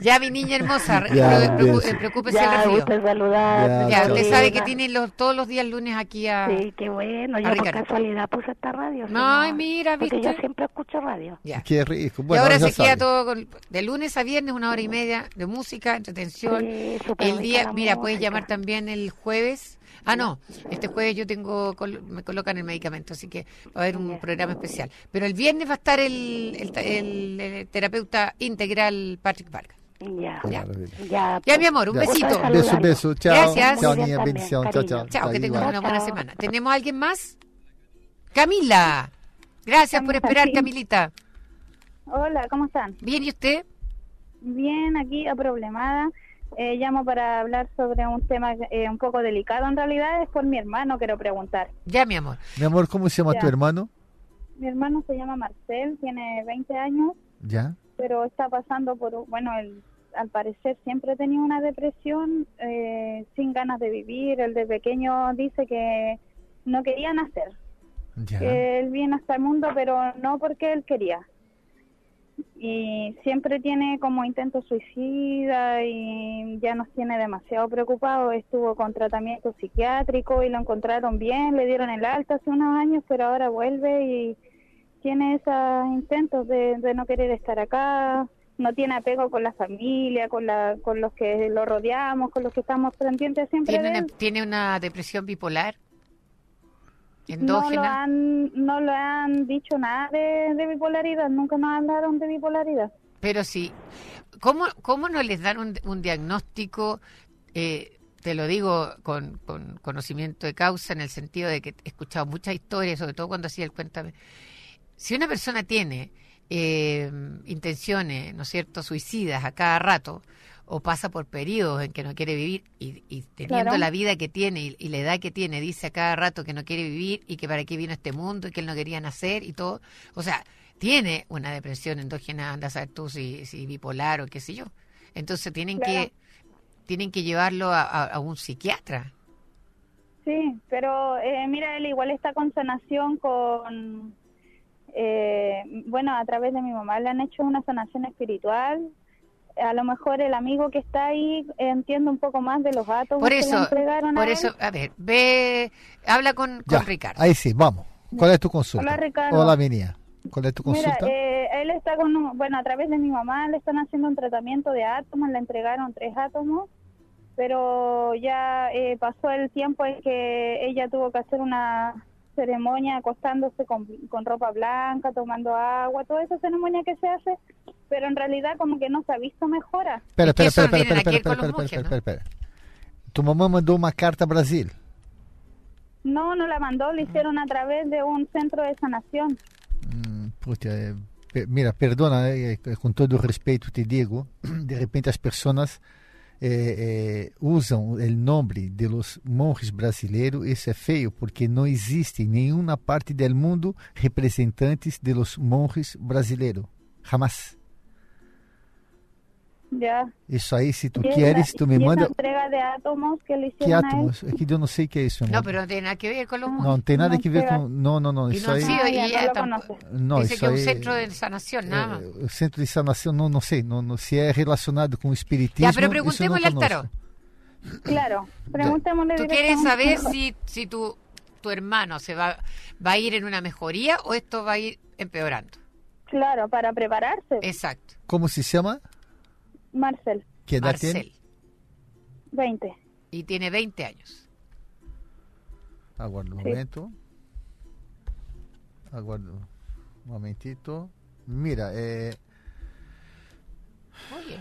Ya, mi niña hermosa, Ya, preocúpese Ya, del río. gusto en saludar. Ya, usted sabe que Paulina. tiene todos los días lunes aquí a... Sí, qué bueno. Yo por Ricardo. casualidad puse esta radio. si Ay, no- mira, Porque ¿viste? yo siempre escucho radio. Ya. Qué rico. Y Bueno, ahora ya se queda sabe. todo de lunes a viernes, 1 hora y media de música, entretención. Sí, súper El rica día, la mira, puedes música. llamar también el jueves. Ah, no, este jueves yo me colocan el medicamento, así que va a haber un Ya. programa especial. Pero el viernes va a estar el terapeuta integral Patrick Vargas. Ya. Ya. Ya, Mi amor, un Ya. besito. Beso. Chao. Gracias. Chao, Muy bien niña. también, Bendición. Chao, cariño. chao. Chao, que tengas igual. una buena Chao. semana. ¿Tenemos a alguien más? Camila. Gracias por esperar, Sí. Camilita. Hola, ¿cómo están? Bien, ¿y usted? Bien, aquí aproblemada. Llamo para hablar sobre un tema un poco delicado. En realidad es por mi hermano, quiero preguntar. Ya, mi amor. Mi amor, ¿cómo se llama Ya. tu hermano? Mi hermano se llama Marcel, tiene 20 años, ¿Ya? pero está pasando por, bueno, él al parecer siempre tenía una depresión, sin ganas de vivir. Él de pequeño dice que no quería nacer, ¿Ya? que él viene hasta el mundo, pero no porque él quería. Y siempre tiene como intentos suicida y ya nos tiene demasiado preocupados. Estuvo con tratamiento psiquiátrico y lo encontraron bien, le dieron el alta hace unos años, pero ahora vuelve y tiene esos intentos de no querer estar acá. No tiene apego con la familia, con los que lo rodeamos, con los que estamos pendientes siempre de él. ¿Tiene una depresión bipolar? No ¿Endógena? no le han dicho nada de bipolaridad, nunca nos hablaron de bipolaridad. Pero sí. ¿Cómo no les dan un diagnóstico? Te lo digo con conocimiento de causa, en el sentido de que he escuchado muchas historias, sobre todo cuando hacía el Cuéntame. Si una persona tiene intenciones, ¿no es cierto?, suicidas a cada rato, o pasa por periodos en que no quiere vivir y teniendo Claro. la vida que tiene y la edad que tiene, dice a cada rato que no quiere vivir y que para qué vino a este mundo y que él no quería nacer y todo. O sea, tiene una depresión endógena, anda a saber tú si bipolar o qué sé yo. Entonces tienen Claro. que llevarlo a un psiquiatra. Sí, pero mira, él igual está con sanación, bueno, a través de mi mamá le han hecho una sanación espiritual. A lo mejor el amigo que está ahí entiende un poco más de los átomos Por que le eso, entregaron a él. a ver, habla con Ya, Ricardo. ahí sí, vamos. ¿Cuál es tu consulta? Hola, Ricardo. Hola, mi niña. ¿Cuál es tu Mira, consulta? él está bueno, a través de mi mamá le están haciendo un tratamiento de átomos, le entregaron 3 átomos, pero ya pasó el tiempo en que ella tuvo que hacer una ceremonia acostándose con ropa blanca, tomando agua, toda esa ceremonia que se hace, pero en realidad como que no se ha visto mejora. Espera. Espera. Tu mamá mandó una carta a Brasil. No la mandó, lo hicieron a través de un centro de sanación. Mira, perdona, con todo respeto te digo, de repente as pessoas usam o nome de los monjes brasileiros. Isso é feio, porque não existe em nenhuma parte do mundo representantes de los monjes brasileiros. Jamás. Ya. Isso aí, se tu Y queres, esa- tu me y esa manda... entrega de átomos que le Que hicieron átomos? É que eu não sei o que é isso, amor. No, pero no tiene nada que ver con los monjes. Não tem nada Não que ver será. com... Não, Y isso no, aí... sí, y ya ella no lo tampoco. conoce. Não, Dice isso que es un aí... centro de sanación, nada más. O centro de sanação, não sei, não, se é relacionado com o espiritismo. Ya, pero isso eu não preguntémosle al conozco. tarot. Claro, preguntémosle ¿Tú quieres directamente. saber si tu hermano se va a ir en una mejoría o esto va a ir empeorando? Claro, para prepararse. Exacto. Como se chama? Marcel, Que edad tiene? Marcel. 20. Y tiene 20 años. Aguarda um Sí. momento. Aguarda um momentito. Mira, Oye.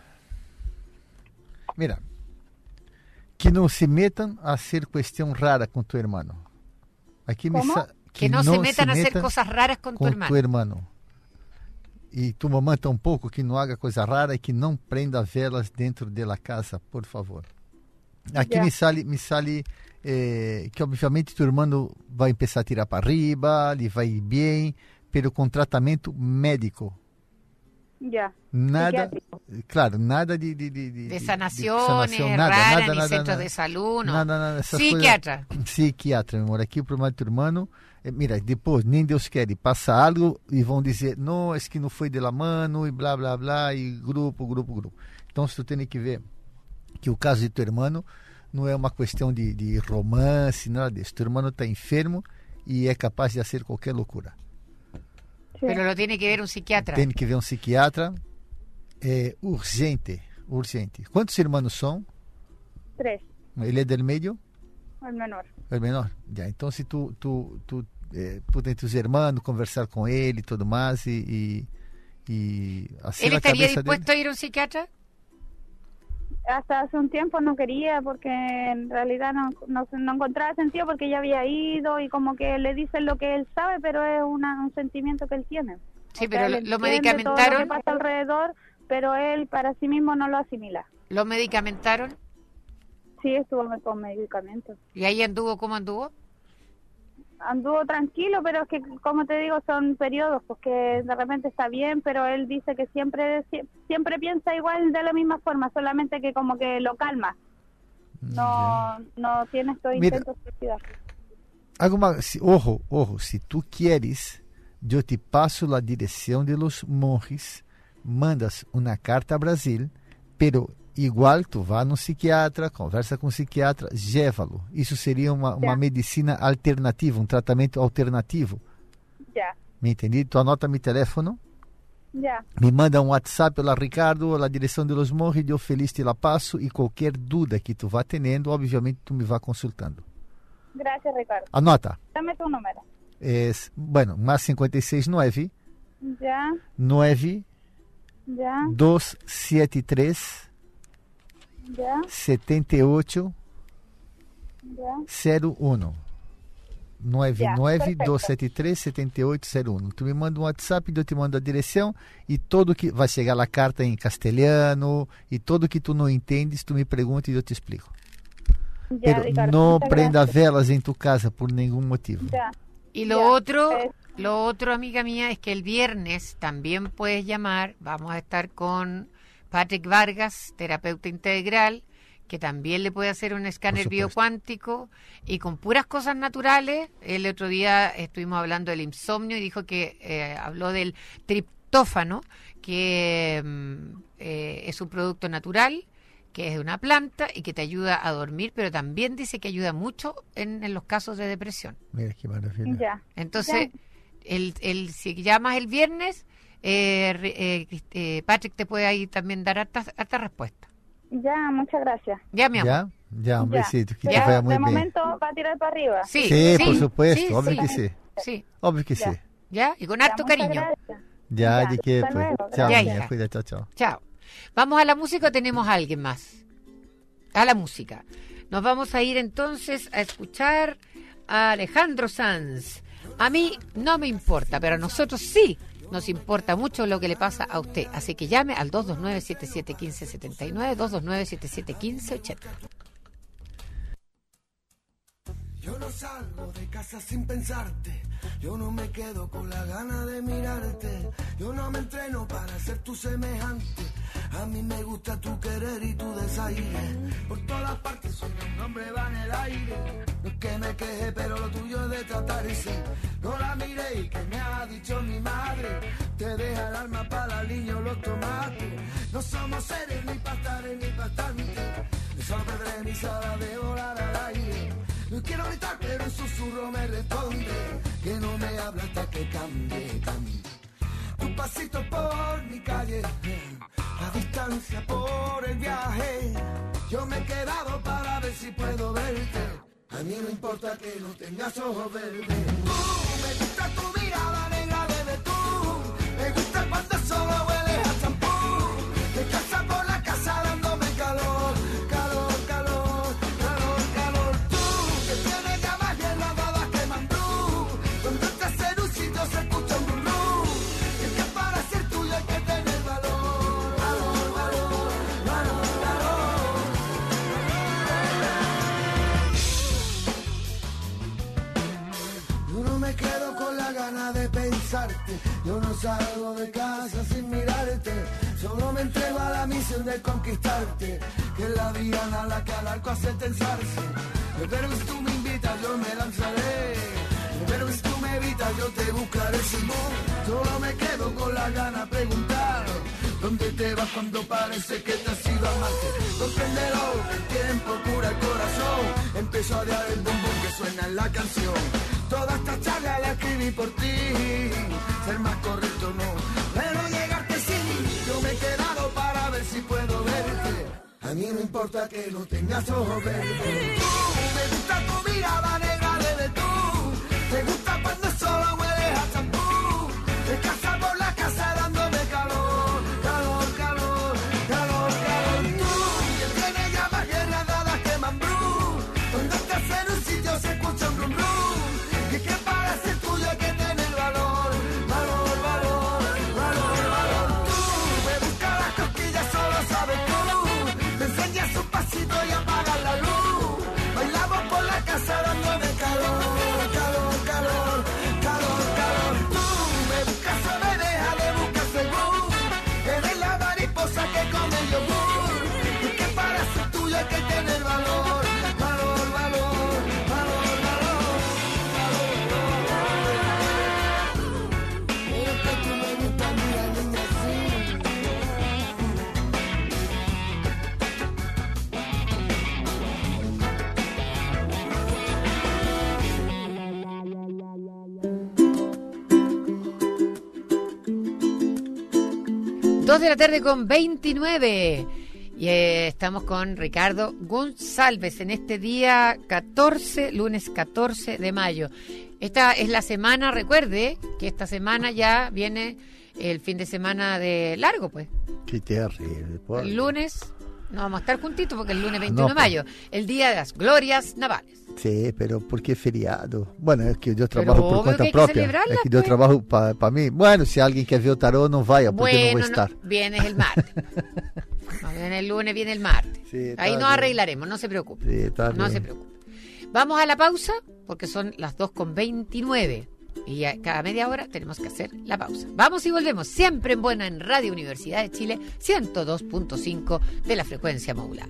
mira, que não se metam a hacer questão rara com tu hermano. Aqui ¿Cómo? Que no se metan a hacer cosas raras con tu hermano. tu hermano. E tu mamãe tampouco, que não haga coisa rara e que não prenda velas dentro da casa, por favor. Aqui Já. me sale que obviamente tu irmão vai começar a tirar para arriba, ele vai bem, pero com tratamento médico. Ya. Nada, claro, nada de sanaciones raras, ni centros de salud, no. Nada, psiquiatra. Psiquiatra, meu amor. Aqui o problema do teu irmão, mira, depois, nem Deus quer, passa algo e vão dizer, não, é que não foi de la mano, e blá, blá, blá, e grupo. Então, tu tem que ver que o caso de teu irmão não é uma questão de romance, nada disso. Teu irmão está enfermo e é capaz de fazer qualquer loucura. Pero lo tiene que ver un psiquiatra. Tem que ver um psiquiatra. É urgente. ¿Cuántos hermanos são? 3. Ele é del meio? El menor. El menor. Já. Então, se tu puder tus hermanos, conversar com ele e tudo mais, e assim ¿Él estaría dispuesto a ir a un psiquiatra? Hasta hace un tiempo no quería porque en realidad no encontraba sentido porque ya había ido y como que le dicen lo que él sabe, pero es un sentimiento que él tiene. Sí, pero lo medicamentaron. Todo lo que pasa alrededor, pero él para sí mismo no lo asimila. ¿Lo medicamentaron? Sí, estuvo con medicamentos. ¿Y ahí anduvo? ¿Cómo anduvo? Anduvo tranquilo, pero es que, como te digo, son periodos, porque de repente está bien, pero él dice que siempre piensa igual de la misma forma, solamente que como que lo calma. No tiene estos intentos suicidas. Ojo, si tú quieres, yo te paso la dirección de los monjes, mandas una carta a Brasil, pero igual tu vai no psiquiatra, conversa com o psiquiatra, llévalo. Isso seria uma medicina alternativa, um tratamento alternativo. Já. Me entendi? Tu anota meu telefone. Já. Me manda um WhatsApp, olá Ricardo, olá direção de Los Monjes, eu feliz te la passo e qualquer dúvida que tu vá tendo, obviamente tu me vá consultando. Gracias, Ricardo. Anota. Dame tu número. Bueno, mais 569. Já. 9. Já. 273. Ya. 78 ya. 01 99-273-7801. Tu me manda um WhatsApp, eu te mando a direção e todo que vai chegar a carta em castelhano e todo que tu não entendes, tu me pergunta e eu te explico. Ya, Pero Ricardo, no prenda velas en tu casa por ningún motivo. Ya. Y lo otro, amiga mía, es que el viernes también puedes llamar. Vamos a estar con Patrick Vargas, terapeuta integral, que también le puede hacer un escáner biocuántico y con puras cosas naturales. El otro día estuvimos hablando del insomnio y dijo que habló del triptófano, que es un producto natural, que es de una planta y que te ayuda a dormir, pero también dice que ayuda mucho en los casos de depresión. Mira qué maravilla. Ya. Entonces, si llamas el viernes, Patrick te puede ahí también dar harta respuesta. Ya, muchas gracias. Ya, mi amor. Ya, un besito, que te Ya, vaya muy de bien. momento va a tirar para arriba. Sí, por supuesto, sí, obvio sí. que sí. Sí. Obvio que sí. Ya, y con harto muchas cariño. gracias. Ya, Ya, de qué, hasta pues. luego. Chao, Ya, niña, hija. cuida, chao, chao. Chao. Vamos a la música o tenemos a alguien más. A la música. Nos vamos a ir entonces a escuchar a Alejandro Sanz. A mí no me importa, pero a nosotros sí nos importa mucho lo que le pasa a usted. Así que llame al 229-7715-79, 229-7715-80. Yo no salgo de casa sin pensarte, yo no me quedo con la gana de mirarte, yo no me entreno para ser tu semejante, a mí me gusta tu querer y tu desaire, por todas partes soy un hombre va en el aire, no es que me queje pero lo tuyo es de tratarse, no la miré y que me ha dicho mi madre, te deja el alma para el niño los tomates, no somos seres ni pastares ni bastantes, solo pedré mi sala de volar al aire. No quiero gritar, pero un susurro me responde que no me habla hasta que cambie. Un pasito por mi calle, la distancia por el viaje. Yo me he quedado para ver si puedo verte. A mí no importa que no tengas ojos verdes. Me gusta tu mirada negra de tú. Me gusta cuando solo hueles a champú. Me casa por la casa dándome calor. De besarte. Yo no salgo de casa sin mirarte, solo me entrego a la misión de conquistarte. Que la diana a la que al arco hace tensarse. Pero si tú me invitas yo me lanzaré, pero si tú me evitas yo te buscaré, Simón. Solo me quedo con la gana preguntar ¿dónde te vas cuando parece que te has ido a Marte? Compréndelo, que el tiempo cura el corazón. Empezó a dar el bombón que suena en la canción. Toda esta charla la escribí por ti, ser más correcto no, pero llegarte sí. Yo me he quedado para ver si puedo verte. A mí no importa que no tengas ojos verdes. Me gusta tu mirada negra desde tú. Te gusta cuando solo hueles a champú. Descansa por la casa dándome calor, calor, calor, calor, calor. Tú, que tienes llamas guerras dadas que mambrú. Cuando estás en un sitio se escucha un rum rum. Y que para ser tuyo hay que tener valor, valor, valor, valor, valor. Tú, me buscas las cosquillas, solo sabes tú. Te enseñas un pasito y apagas la luz. Bailamos por la casa dándome calor, calor, calor, calor, calor. Tú me buscas o me dejas de buscar según. Eres la mariposa que come yogur. Y que para ser tuyo hay que tener valor, valor, valor, valor, valor, valor. Es que tú me gustas, mira, niña, Dos de la tarde con 29 y estamos con Ricardo González en este día 14, lunes 14 de mayo. Esta es la semana, recuerde que esta semana ya viene el fin de semana de largo, pues. Qué terrible. El lunes no vamos a estar juntitos porque el lunes 21 de mayo, el día de las glorias navales. Sí, pero ¿por qué feriado? Bueno, es que yo trabajo por cuenta propia. Es que yo pues. Trabajo para mí. Bueno, si alguien que vio tarot no vaya, porque no voy a estar. Vienes el martes. No viene el lunes, viene el martes. Sí, ahí nos arreglaremos, no se preocupe. Sí, no se preocupe. Vamos a la pausa porque son las 2:29 y ya cada media hora tenemos que hacer la pausa. Vamos y volvemos, siempre en buena en Radio Universidad de Chile, 102.5 de la frecuencia modulada.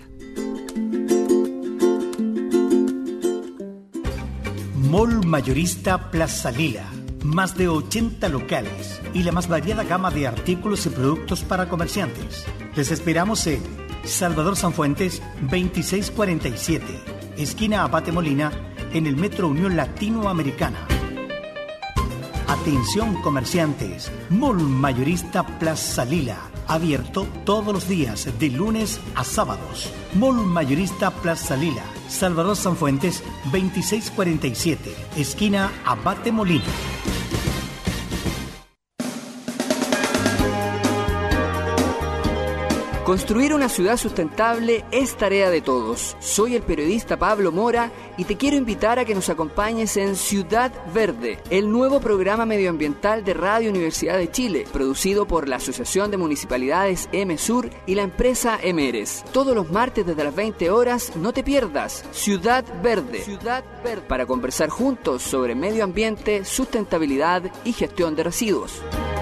Mall Mayorista Plaza Lila. Más de 80 locales y la más variada gama de artículos y productos para comerciantes. Les esperamos en Salvador Sanfuentes 2647, esquina Abate Molina, en el Metro Unión Latinoamericana. Atención comerciantes, Mall Mayorista Plaza Lila, abierto todos los días de lunes a sábados. Mall Mayorista Plaza Lila, Salvador Sanfuentes 2647, esquina Abate Molina. Construir una ciudad sustentable es tarea de todos. Soy el periodista Pablo Mora y te quiero invitar a que nos acompañes en Ciudad Verde, el nuevo programa medioambiental de Radio Universidad de Chile, producido por la Asociación de Municipalidades MSUR y la empresa Emeres. Todos los martes desde las 20 horas, no te pierdas Ciudad Verde. Ciudad Verde, para conversar juntos sobre medio ambiente, sustentabilidad y gestión de residuos.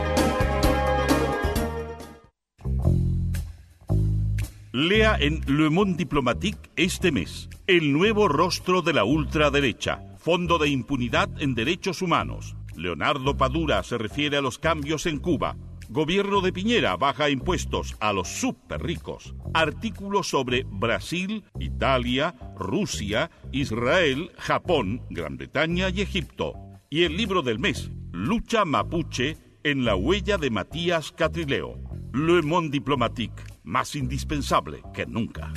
Lea en Le Monde Diplomatique este mes: el nuevo rostro de la ultraderecha, Fondo de Impunidad en Derechos Humanos. Leonardo Padura se refiere a los cambios en Cuba. Gobierno de Piñera baja impuestos a los súper ricos. Artículos sobre Brasil, Italia, Rusia, Israel, Japón, Gran Bretaña y Egipto. Y el libro del mes: Lucha Mapuche en la huella de Matías Catrileo. Le Monde Diplomatique, más indispensable que nunca.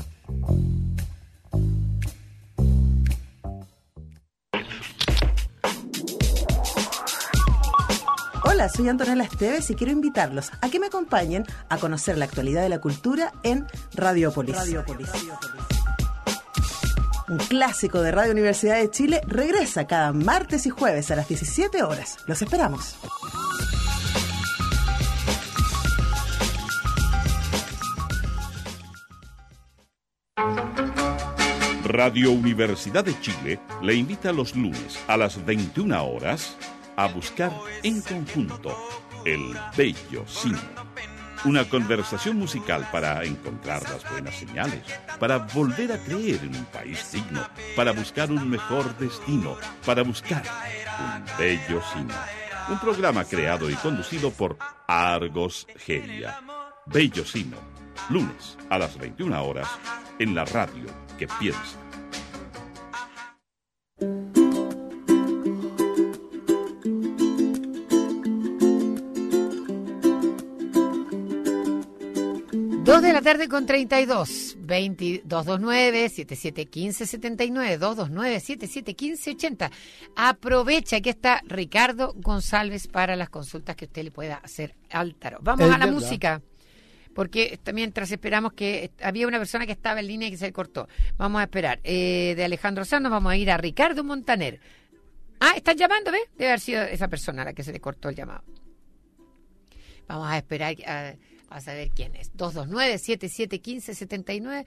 Hola, soy Antonella Esteves y quiero invitarlos a que me acompañen a conocer la actualidad de la cultura en Radiopolis. Un clásico de Radio Universidad de Chile regresa cada martes y jueves a las 17 horas. Los esperamos. Radio Universidad de Chile le invita los lunes a las 21 horas a buscar en conjunto el bello sino. Una conversación musical para encontrar las buenas señales, para volver a creer en un país digno, para buscar un mejor destino, para buscar un bello sino. Un programa creado y conducido por Argos Geria. Bello sino, lunes a las 21 horas en la radio que piensa. De la tarde con 32, 229-7715-79, 229-7715-80. Aprovecha que está Ricardo González para las consultas que usted le pueda hacer al tarot. Vamos a la música, porque mientras esperamos que había una persona que estaba en línea y que se cortó. Vamos a esperar. De Alejandro Sanz vamos a ir a Ricardo Montaner. ¿Están llamando, ves? Debe haber sido esa persona a la que se le cortó el llamado. Vamos a esperar a saber quién es. 229-7715-79,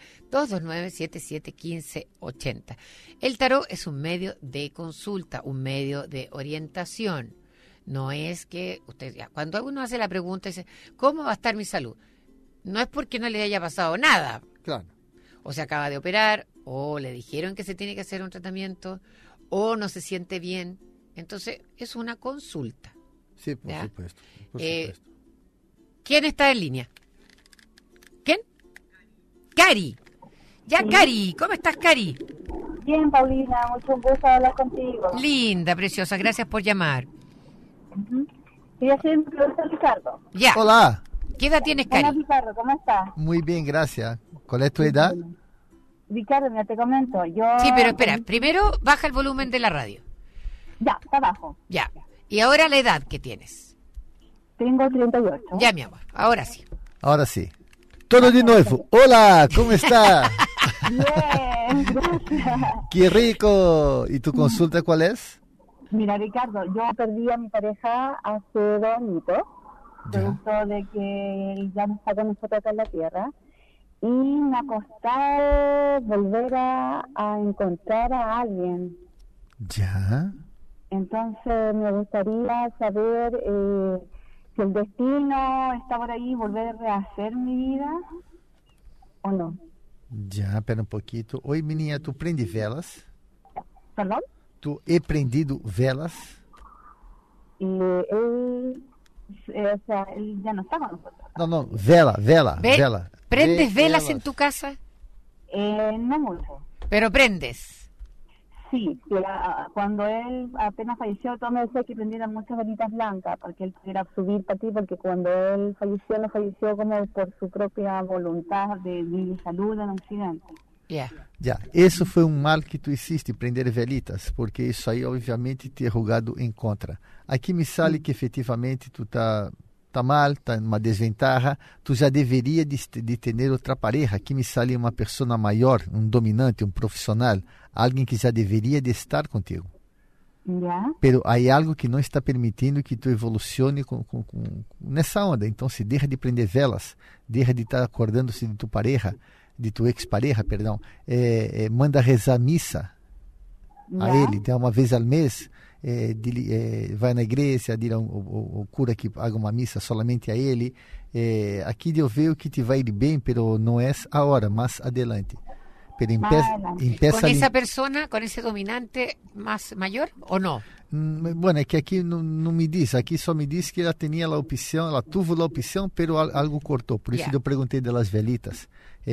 229-7715-80. El tarot es un medio de consulta, un medio de orientación. No es que usted, cuando uno hace la pregunta, dice, ¿cómo va a estar mi salud? No es porque no le haya pasado nada. Claro. O se acaba de operar, o le dijeron que se tiene que hacer un tratamiento, o no se siente bien. Entonces, es una consulta. Sí, por supuesto. Por supuesto. ¿Quién está en línea? ¿Quién? Cari. Ya, sí. Cari. ¿Cómo estás, Cari? Bien, Paulina. Mucho gusto hablar contigo. Linda, preciosa. Gracias por llamar. Quería hacer una pregunta a Ricardo. Ya. Hola. ¿Qué edad tienes, Cari? Hola, Ricardo. ¿Cómo estás? Muy bien, gracias. ¿Cuál es tu edad? Ricardo, mira, te comento. Sí, pero espera. Primero, baja el volumen de la radio. Ya, está abajo. Ya. ¿Y ahora la edad que tienes? Tengo 38. Ya, mi amor, ahora sí. Ahora sí. Todo de nuevo. Hola, ¿cómo está? Bien, gracias. Qué rico. ¿Y tu consulta cuál es? Mira, Ricardo, yo perdí a mi pareja hace 2 añitos. Producto de que él ya no está con nosotros acá en la tierra. Y me ha costado volver a encontrar a alguien. Ya. Entonces me gustaría saber... si el destino está por ahí, volver a rehacer mi vida o no. Ya, espera un poquito. Oi, menina, tu prende velas? ¿Perdón? Tu he prendido velas? Él ya no está con nosotros. No, vela. ¿Prendes velas en tu casa? No mucho. ¿Pero prendes? Sí, cuando él apenas falleció, todo me decía que prendiera muchas velitas blancas para que él pudiera subir para ti, porque cuando él falleció, no falleció como por su propia voluntad de salud en un accidente. Ya, eso foi mal que tu hiciste, prender velitas, porque isso aí obviamente te jogado em contra. Aqui me sale que efetivamente tu tá mal, tá numa desventaja, tu já deveria de ter outra pareja. Aqui me sale uma pessoa maior, dominante, profissional, alguém que já deveria de estar contigo. Yeah. Pero há algo que não está permitindo que tu evolucione nessa onda. Então, se deixa de prender velas, deixa de estar acordando-se de tu pareja, de tu ex-pareja, perdão, manda rezar missa a ele, então, uma vez ao mês, vai na igreja, diz o cura que haga uma missa solamente a ele. Aqui eu vejo que te vai ir bem, pero não é a hora, mas adelante. Pero ¿Con esa persona, con ese dominante más mayor o no? Bueno, é que aqui não me diz, aqui só me diz que ela tinha a opção, ela teve a opção, pero algo cortou. Por isso eu perguntei das velitas.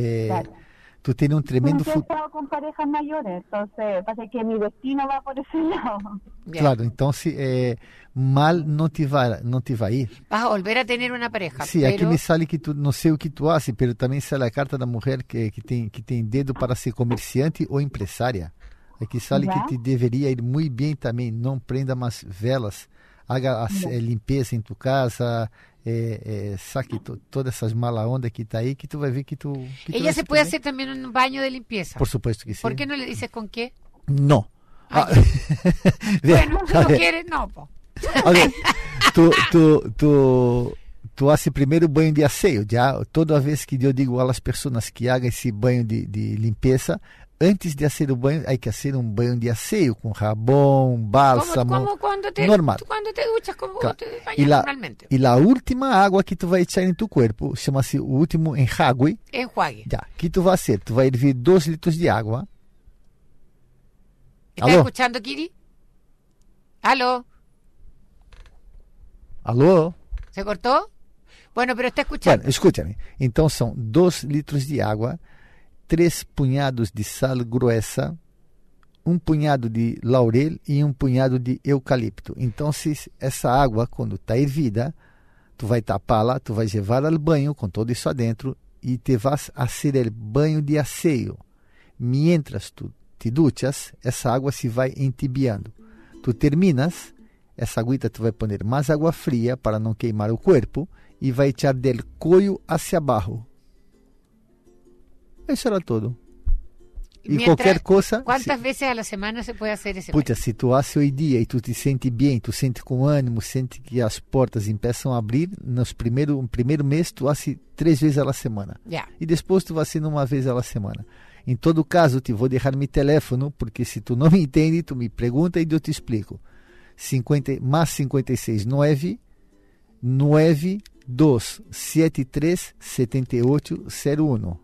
Tú tienes un tremendo futuro. Yo he estado con parejas mayores, entonces pasa que mi destino va por ese lado. Claro, entonces mal no te va a ir. Vas a volver a tener una pareja. Sí, pero... aquí me sale que tú, no sé o que tú haces, pero también sale la carta de la mujer que tiene dedo para ser comerciante o empresaria. Aquí sale que te debería ir muy bien también, no prenda más velas, haga limpieza en tu casa, saque todas essas mala onda que está ahí, que tú vas a ver que tú... ¿Ella se puede hacer también un baño de limpieza? Por supuesto que sí. ¿Por qué no le dices con qué? No. Bueno, si no quieres, no. Okay. Tu haces primeiro banho de asseio, já toda vez que eu digo às pessoas que haga esse banho de limpeza, antes de hacer el baño, hay que hacer un baño de aseo con jabón, bálsamo, como cuando te normal. duchas, como Claro. te bañas normalmente. Y la última agua que tú vas a echar en tu cuerpo, llama-se o último enjuague. Enjuague. Ya, ¿qué tú vas a hacer? Tú vas a hervir 2 litros de agua. ¿Estás ¿Aló? escuchando, Kiri? ¿Aló? ¿Aló? ¿Se cortó? Bueno, pero está escuchando. Bueno, escúchame. Então são 2 litros de água, 3 punhados de sal gruesa, um punhado de laurel e um punhado de eucalipto. Então, essa água, quando está hervida, tu vai tapá-la, tu vai levar ao banho com tudo isso adentro e te vas a hacer el banho de aseo. Mientras tu te duchas, essa água se vai entibiando. Tu terminas, essa agüita tu vai poner mais água fria para não queimar o corpo e vai echar del cuello hacia abajo. Eso era todo. Y cualquier cosa... ¿Cuántas veces a la semana se puede hacer ese Pucha, si tú haces hoy día y tú te sientes bien, tú sientes con ánimo, sientes que as portas empiezan a abrir, no primeiro mês tu haces 3 veces a la semana. Ya. Y después tu vas haciendo 1 vez a la semana. En todo caso, te voy a dejar mi teléfono, porque si tú no me entiendes, tú me preguntas y yo te explico. Más 56 9 9273 7801.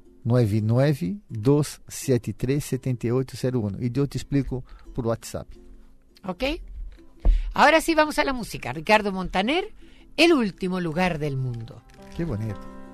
99273 7801. Y yo te explico por WhatsApp. ¿Ok? Ahora sí vamos a la música. Ricardo Montaner, El último lugar del mundo. Qué bonito.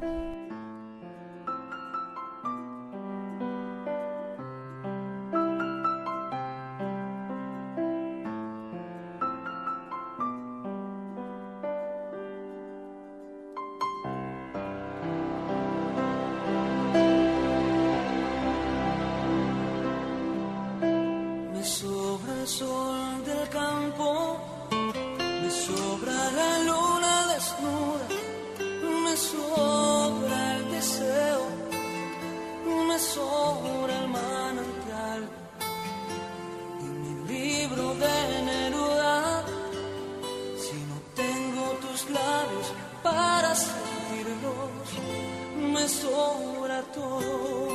Me sobra el sol del campo, me sobra la luna desnuda, me sobra el deseo, me sobra el manantial y mi libro de Neruda. Si no tengo tus labios para sentirlos, me sobra todo.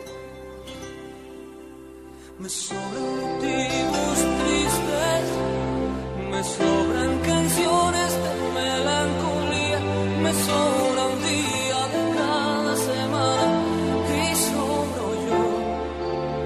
Me sobran motivos tristes, me sobran canciones de melancolía, me sobra un día de cada semana y sobro yo.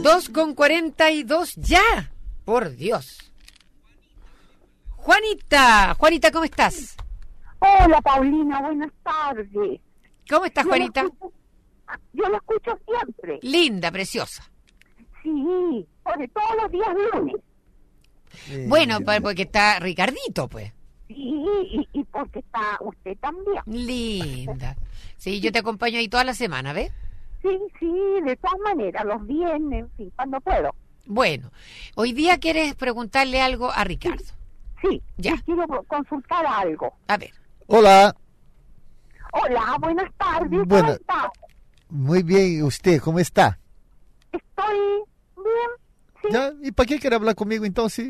2:42 ya. Por Dios. Juanita, ¿cómo estás? Hola, Paulina, buenas tardes. ¿Cómo estás, Juanita? Yo lo escucho siempre. Linda, preciosa. Sí, sobre todo los días lunes. Bueno, porque está Ricardito, pues. Sí, y porque está usted también. Linda. Sí, yo te acompaño ahí toda la semana, ¿ves? Sí, de todas maneras, los viernes, en fin, cuando puedo. Bueno, hoy día quieres preguntarle algo a Ricardo. Sí, ya. Quiero consultar algo. A ver. Hola. Hola, buenas tardes. Bueno, ¿cómo está? Muy bien, ¿usted cómo está? Estoy bien. Sí. ¿Ya? ¿Y para qué quiere hablar conmigo entonces?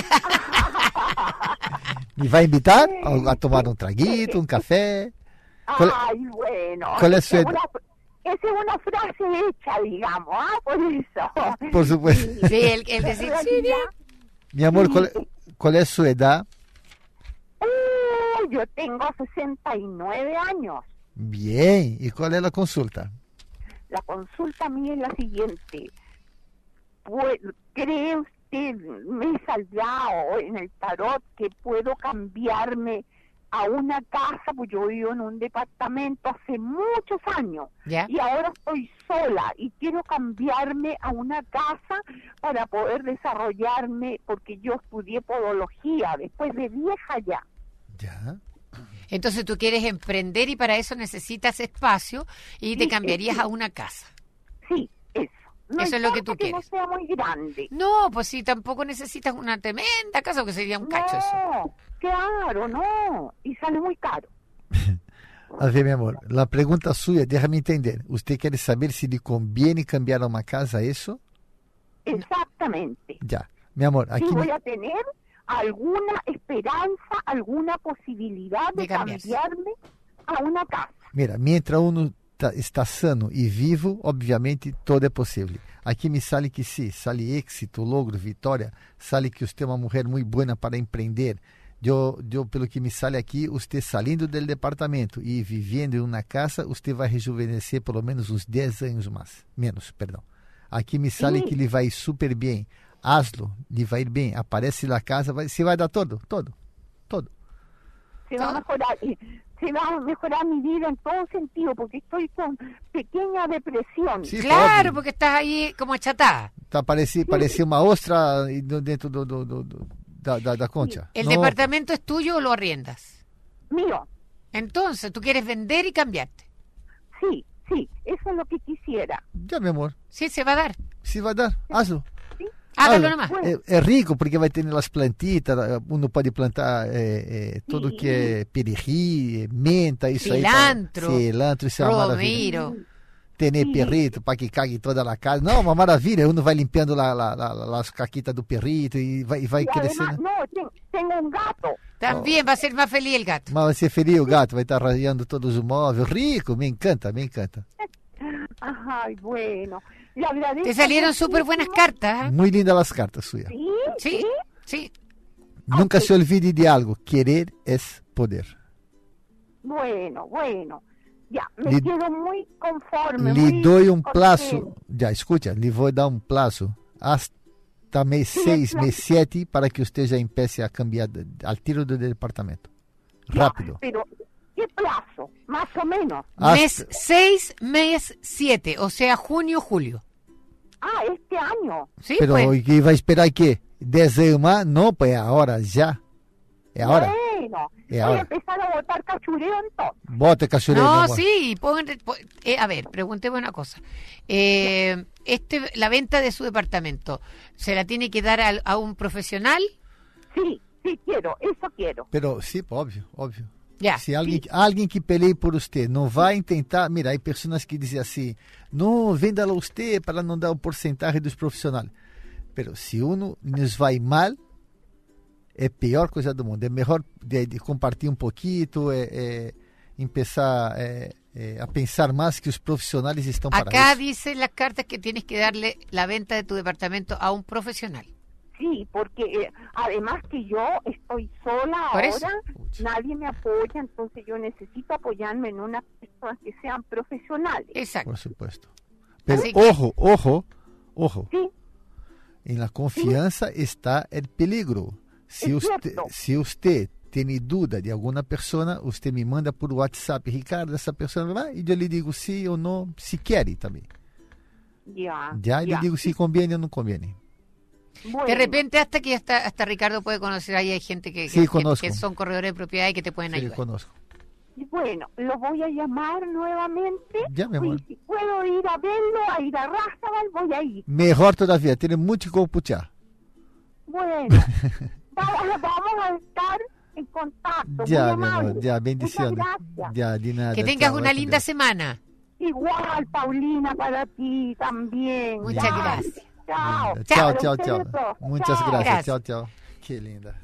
¿Me va a invitar a tomar un traguito, un café? Ay, bueno. ¿Cuál es su edad? Esa es una frase hecha, digamos, por eso. Por supuesto. Sí, el decir, sí, bien. Mi amor, ¿cuál es su edad? Yo tengo 69 años. Bien, ¿y cuál es la consulta? La consulta mía es la siguiente. ¿Cree usted, me saldrá en el tarot, que puedo cambiarme a una casa? Pues yo vivo en un departamento hace muchos años. ¿Ya? Y ahora estoy sola y quiero cambiarme a una casa para poder desarrollarme, porque yo estudié podología después de vieja ya. Ya. Entonces tú quieres emprender y para eso necesitas espacio y te cambiarías a una casa. Sí, eso. No eso es lo que tú que quieres. No sea muy grande. No, pues sí, tampoco necesitas una tremenda casa, porque sería un cacho eso. No, claro, no. Y sale muy caro. A ver, mi amor, la pregunta suya, déjame entender. ¿Usted quiere saber si le conviene cambiar a una casa, eso? Exactamente. Ya. Mi amor, aquí... Sí, voy a tener alguna esperanza, alguna posibilidad de cambiarme a una casa. Mira, mientras uno está sano y vivo, obviamente todo es posible. Aquí me sale que sí, sale éxito, logro, victoria, sale que usted es una mujer muy buena para emprender. Yo pelo que me sale aquí, usted saliendo del departamento y viviendo en una casa, usted va a rejuvenecer por lo menos uns 10 años más, menos, perdón. Aquí me sale que le va a ir súper bien. Hazlo, le va a ir bien. Aparece la casa, se va a dar todo. Se va a mejorar mi vida en todo sentido, porque estoy con pequeña depresión. Sí, claro, porque estás ahí como achatada. Parecía una ostra dentro da concha. ¿El departamento es tuyo o lo arriendas? Mío. Entonces, ¿tú quieres vender y cambiarte? Sí, eso es lo que quisiera. Ya, mi amor. Sí, se va a dar. Sí, va a dar, hazlo. ¿Sí? Hágalo nomás. Es rico porque va a tener las plantitas, uno puede plantar todo que es perejil, menta, eso cilantro, isso é uma romero. maravilha. Tener perrito para que cague toda a casa. Não, uma maravilha. Uno vai limpando as caquitas do perrito e vai crescendo. Además, no, tengo un gato. También va a ser más feliz el gato. Mas vai ser feliz o gato, vai estar rayando todos os móveis. Rico, me encanta. Ay, bueno. Le agradezco. Te salieron súper buenas cartas. Muy lindas las cartas suyas. Sí. Nunca se olvide de algo. Querer es poder. Bueno. Ya, me quedo muy conforme. Le doy un plazo. Ya, escucha, le voy a dar un plazo hasta mes 6, mes 7 para que usted ya empiece a cambiar al tiro del departamento. Rápido. Pero, ¿qué plazo? Más o menos. Mes 6, mes 7, o sea, junio, julio. Este año. Sí, pero pues. ¿y va a esperar qué? ¿10 años más? No, pues ahora, ya. Es ahora. Bueno, voy a empezar a botar cachureo entonces. Bote cachureo. No, sí, a ver, pregúnteme una cosa. La venta de su departamento, ¿se la tiene que dar a un profesional? Sí, quiero, eso quiero. Pero sí, obvio. Ya. Se alguém que peleie por você não vai tentar... Mira, há pessoas que dizem assim, não, venda-la você para não dar o porcentagem dos profissionais. Pero se uno nos vai mal, é a pior coisa do mundo. É melhor de compartilhar um pouquinho, começar a pensar mais que os profissionais estão para Acá isso. dice las cartas que tienes que darle la venta de tu departamento a un profesional. Sí, porque además que yo estoy sola ¿Por ahora, eso? nadie me apoya, entonces yo necesito apoyarme en unas personas que sean profesionales. Exacto. Por supuesto. Pero Así ojo. Sí. En la confianza está el peligro. Si usted tiene duda de alguna persona, usted me manda por WhatsApp, Ricardo, esa persona va, y yo le digo sí o no, si quiere también. Ya, le digo si conviene o no conviene. Bueno. De repente hasta Ricardo puede conocer, ahí hay gente que son corredores de propiedad y que te pueden ayudar. Conozco. Bueno, lo voy a llamar nuevamente. Ya, mi amor. Y si puedo ir a verlo, a ir a Razabal, voy a ir. Mejor todavía, tiene mucho que compuchar. Bueno, vamos a estar en contacto. Ya, mi amor, ya, bendiciones. Ya, de nada. Que tengas una linda semana. Igual, Paulina, para ti también. Muchas gracias. Chao. Muchas gracias. Chao. Qué linda.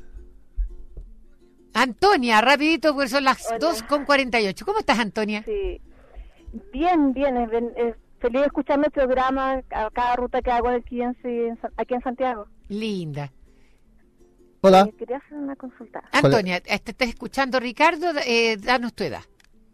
Antonia, rapidito, porque son las 2:48. ¿Cómo estás, Antonia? Sí. Bien. Feliz de escuchar el programa a cada ruta que hago aquí en Santiago. Linda. Hola. Quería hacer una consulta. Antonia, te estás escuchando Ricardo, danos tu edad.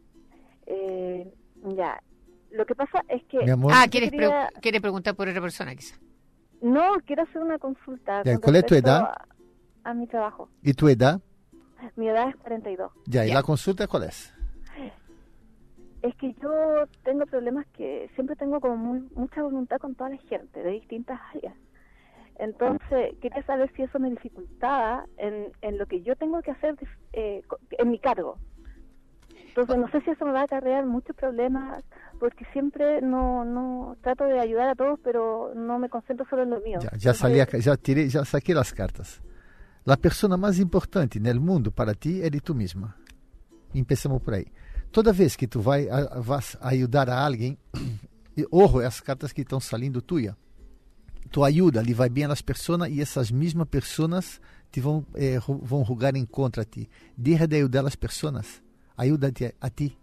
Ya. Lo que pasa es que... Mi amor. ¿Quieres preguntar por otra persona, quizá? No, quiero hacer una consulta. ¿Cuál es tu edad? A mi trabajo. ¿Y tu edad? Mi edad es 42. Ya, ¿y la consulta cuál es? Es que yo tengo problemas que siempre tengo como mucha voluntad con toda la gente de distintas áreas. Entonces, quería saber si eso me dificultaba en lo que yo tengo que hacer en mi cargo. Entonces, no sé si eso me va a acarrear muchos problemas, porque siempre no trato de ayudar a todos, pero no me concentro solo en lo mío. Ya saqué las cartas. La persona más importante en el mundo para ti eres tú misma. Empezamos por ahí. Toda vez que tú vas a ayudar a alguien, ojo, as cartas que estão salindo tuya, tu ayuda le vai bem a las personas e essas mesmas personas te vão jogar em contra ti. Deja de ayudar a las personas, ayúdate a ti.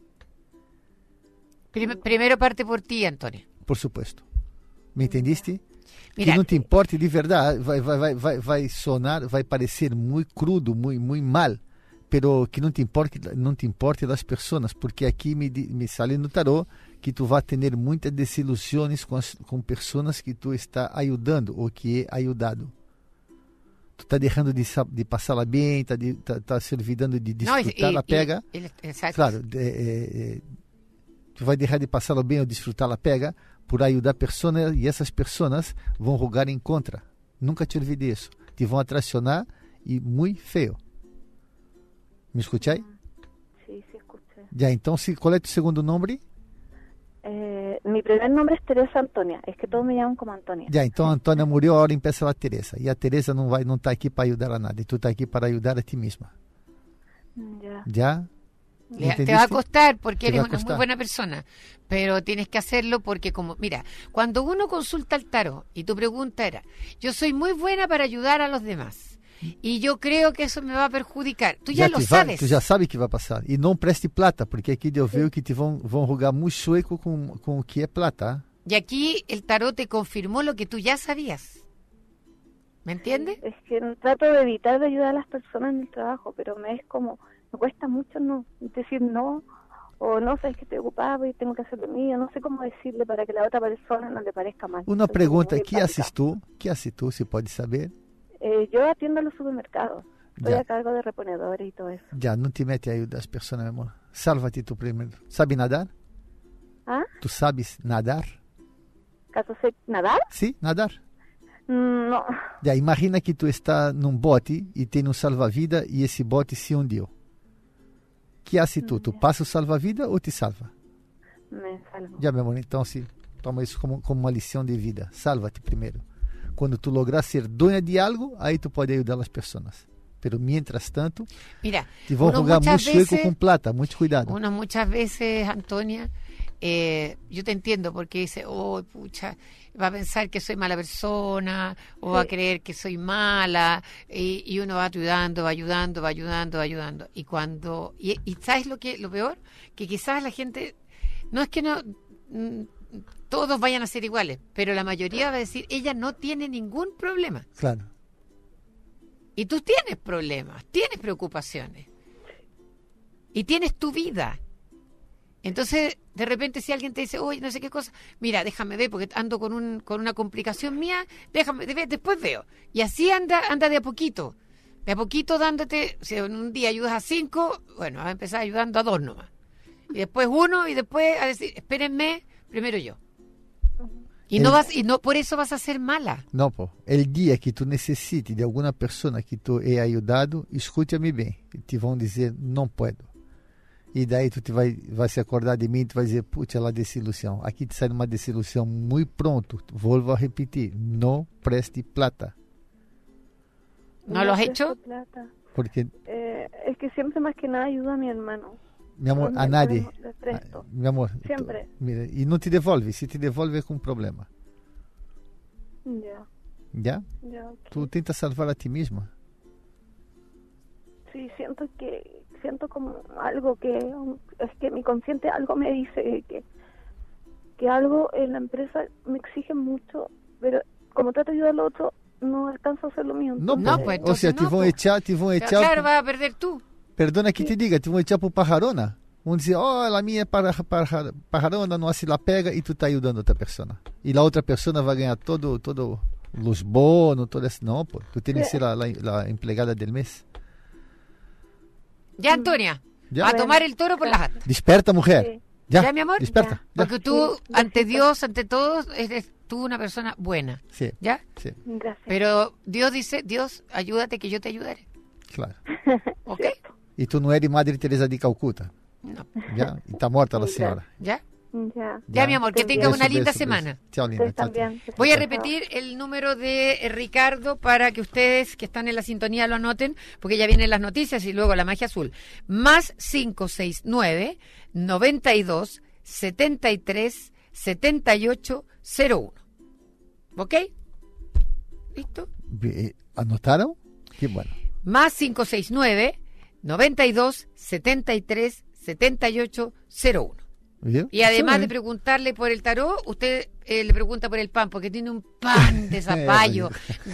Primero parte por ti, Antonia. Por supuesto. ¿Me entendiste? Mira, que não te importe de verdade, vai sonar, vai parecer muito crudo, muito mal, pero que não te importe das pessoas, porque aqui me sale no tarot que tu vai ter muitas desilusões com pessoas que tu está ajudando ou que é ajudado. Tu está deixando de passá-la bem, está se olvidando de desfrutar, pega. Claro, tu vai deixar de passá-la bem ou desfrutar, pega, por ajudar pessoas, e essas pessoas vão jogar em contra. Nunca te olvide isso. Te vão atracionar e muito feio. ¿Me escucháis? Sí, escuché. Ya, entonces, ¿cuál es tu segundo nombre? Mi primer nombre es Teresa Antonia. Es que todos me llaman como Antonia. Ya, entonces Antonia murió, ahora empieza la Teresa. Y a Teresa no está aquí para ayudar a nadie. Tú estás aquí para ayudar a ti misma. ¿Ya? Te va a costar porque eres una muy buena persona, pero tienes que hacerlo porque mira, cuando uno consulta el tarot y tu pregunta era, yo soy muy buena para ayudar a los demás y yo creo que eso me va a perjudicar, tú ya lo sabes. Tú já sabes que vai passar. E não preste plata, porque aqui eu vejo que te vão jogar muito sueco com o que é plata. Y aquí el tarot te confirmó lo que tú ya sabías. ¿Me entiendes? Es que trato de evitar de ayudar a las personas en el trabajo, pero me cuesta mucho no decir no, o no, sabes que estoy ocupada y tengo que hacer lo mío, no sé cómo decirle para que la otra persona no le parezca mal. Una pregunta, ¿qué haces tú? ¿Qué haces tú, si puedes saber? Yo atiendo a los supermercados, estoy a cargo de reponedores y todo eso. Ya, no te metes a ayudar a las personas, mi amor. Sálvate tú primero. ¿Sabes nadar? ¿Ah? ¿Tú sabes nadar? ¿Caso sé nadar? Sí, nadar. No. Ya, imagina que tú estás num bote y tienes un salvavidas y ese bote se hundió. ¿Qué haces tú? ¿Tú pasas salvavidas o te salva? Me salvo. Ya, mi amor, entonces toma eso como una lición de vida. Sálvate primero. Cuando tú logras ser dueña de algo, ahí tú puedes ayudar a las personas. Pero mientras tanto, mira, te van a jugar muy sueco con plata. Mucho cuidado. Uno muchas veces, Antonia, yo te entiendo porque dice, pucha, va a pensar que soy mala persona, o va a creer que soy mala, y uno va ayudando. Y cuando, y ¿sabes lo peor? Que quizás la gente, no es que todos vayan a ser iguales, pero la mayoría va a decir, ella no tiene ningún problema. Claro. Y tú tienes problemas, tienes preocupaciones, y tienes tu vida. Entonces, de repente, si alguien te dice, oye, no sé qué cosa, mira, déjame ver, porque ando con una complicación mía, déjame ver, después veo. Y así anda de a poquito dándote, si en un día ayudas a 5, bueno, vas a empezar ayudando a 2 nomás. Y después 1, y después a decir, espérenme, primero yo. Y no por eso vas a ser mala. No, po. El día que tú necesites de alguna persona que tú he ayudado, escúchame bien. Te van a decir, no puedo. E daí tu vai se acordar de mim e tu vai dizer, putz, la desilusão. Aqui te sai uma desilusão muito pronto. Volvo a repetir, no preste plata. ¿No lo has hecho? Plata. Porque, es que siempre más que nada ayudo a mi hermano. mi amor, a nadie. Les presto. Mi amor, Siempre. Mira, e não te devolve. Se te devolve é com problema. Ya. ¿Ya? Ya, ok. Tú intentas salvar a ti misma. Sí, siento como algo que es que mi consciente algo me dice que algo en la empresa me exige mucho, pero como trato de ayudar al otro no alcanzo a hacer lo mío. No, pues, o sea, te van a echar. Claro, vas a perder tú. Perdona que te diga, te vão echar por pajarona. Vão dizer, la minha pajarona não se la pega e tu está ayudando a outra pessoa. E a outra pessoa vai ganhar todo os bônus, todo isso. Não, pô, tu tienes que ser la empleada del mes. Ya, Antonia, Ya. a tomar el toro por las astas. Desperta, mujer. Sí. Ya, mi amor. Desperta. Ya. Porque tú, ante Dios, ante todos, eres tú una persona buena. Sí. ¿Ya? Sí. Gracias. Pero Dios dice, Dios, ayúdate que yo te ayudaré. Claro. ¿Ok? E tu não eres Madre Teresa de Calcuta. No. Ya. E está morta la señora. ¿Ya? Ya. Ya, mi amor, que tengas Beso, una linda beso, semana. beso. Chao, linda. Ustedes Chao, chao. también. Voy a repetir el número de Ricardo para que ustedes que están en la sintonía lo anoten, porque ya vienen las noticias y luego la magia azul. Más 569 92 73 78 01. ¿Ok? ¿Listo? ¿Anotaron? Qué bueno. Más 569 92 73 78 01. ¿Vio? Y además Sí. de preguntarle por el tarot, usted le pregunta por el pan, porque tiene un pan de zapallo,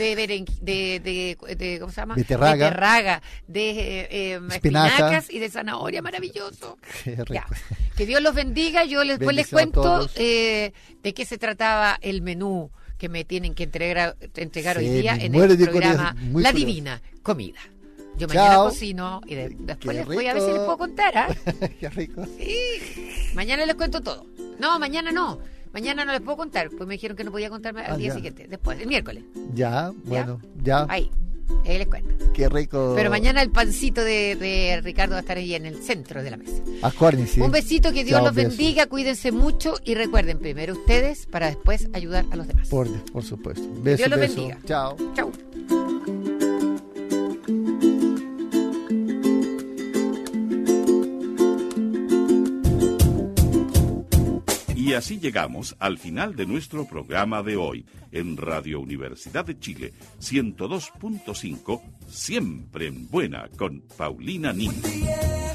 de ¿cómo se llama? Beterraga. De Espinaca. espinacas y de zanahoria, maravilloso. Qué rico. Ya. Que Dios los bendiga. Yo después les Bendición a cuento todos. de qué se trataba el menú que me tienen que entregar Sí, hoy día me en muero el de programa curiosidad, muy La curioso. Divina Comida. Yo mañana Chao. cocino y después Qué les voy a ver si rico. les puedo contar. ¿Ah? Qué rico. Sí. Mañana les cuento todo. No, mañana no. Mañana no les puedo contar, pues me dijeron que no podía contarme al día ya. siguiente. Después, el miércoles. Ya, bueno, ya. Ahí les cuento. Qué rico. Pero mañana el pancito de Ricardo va a estar ahí en el centro de la mesa. Acuérdense. Un besito, que Dios Chao, los beso. bendiga, cuídense mucho y recuerden, primero ustedes para después ayudar a los demás. Por supuesto. Beso, Dios los beso. bendiga. Chao. Chau. Y así llegamos al final de nuestro programa de hoy en Radio Universidad de Chile 102.5, siempre en buena, con Paulina Nin.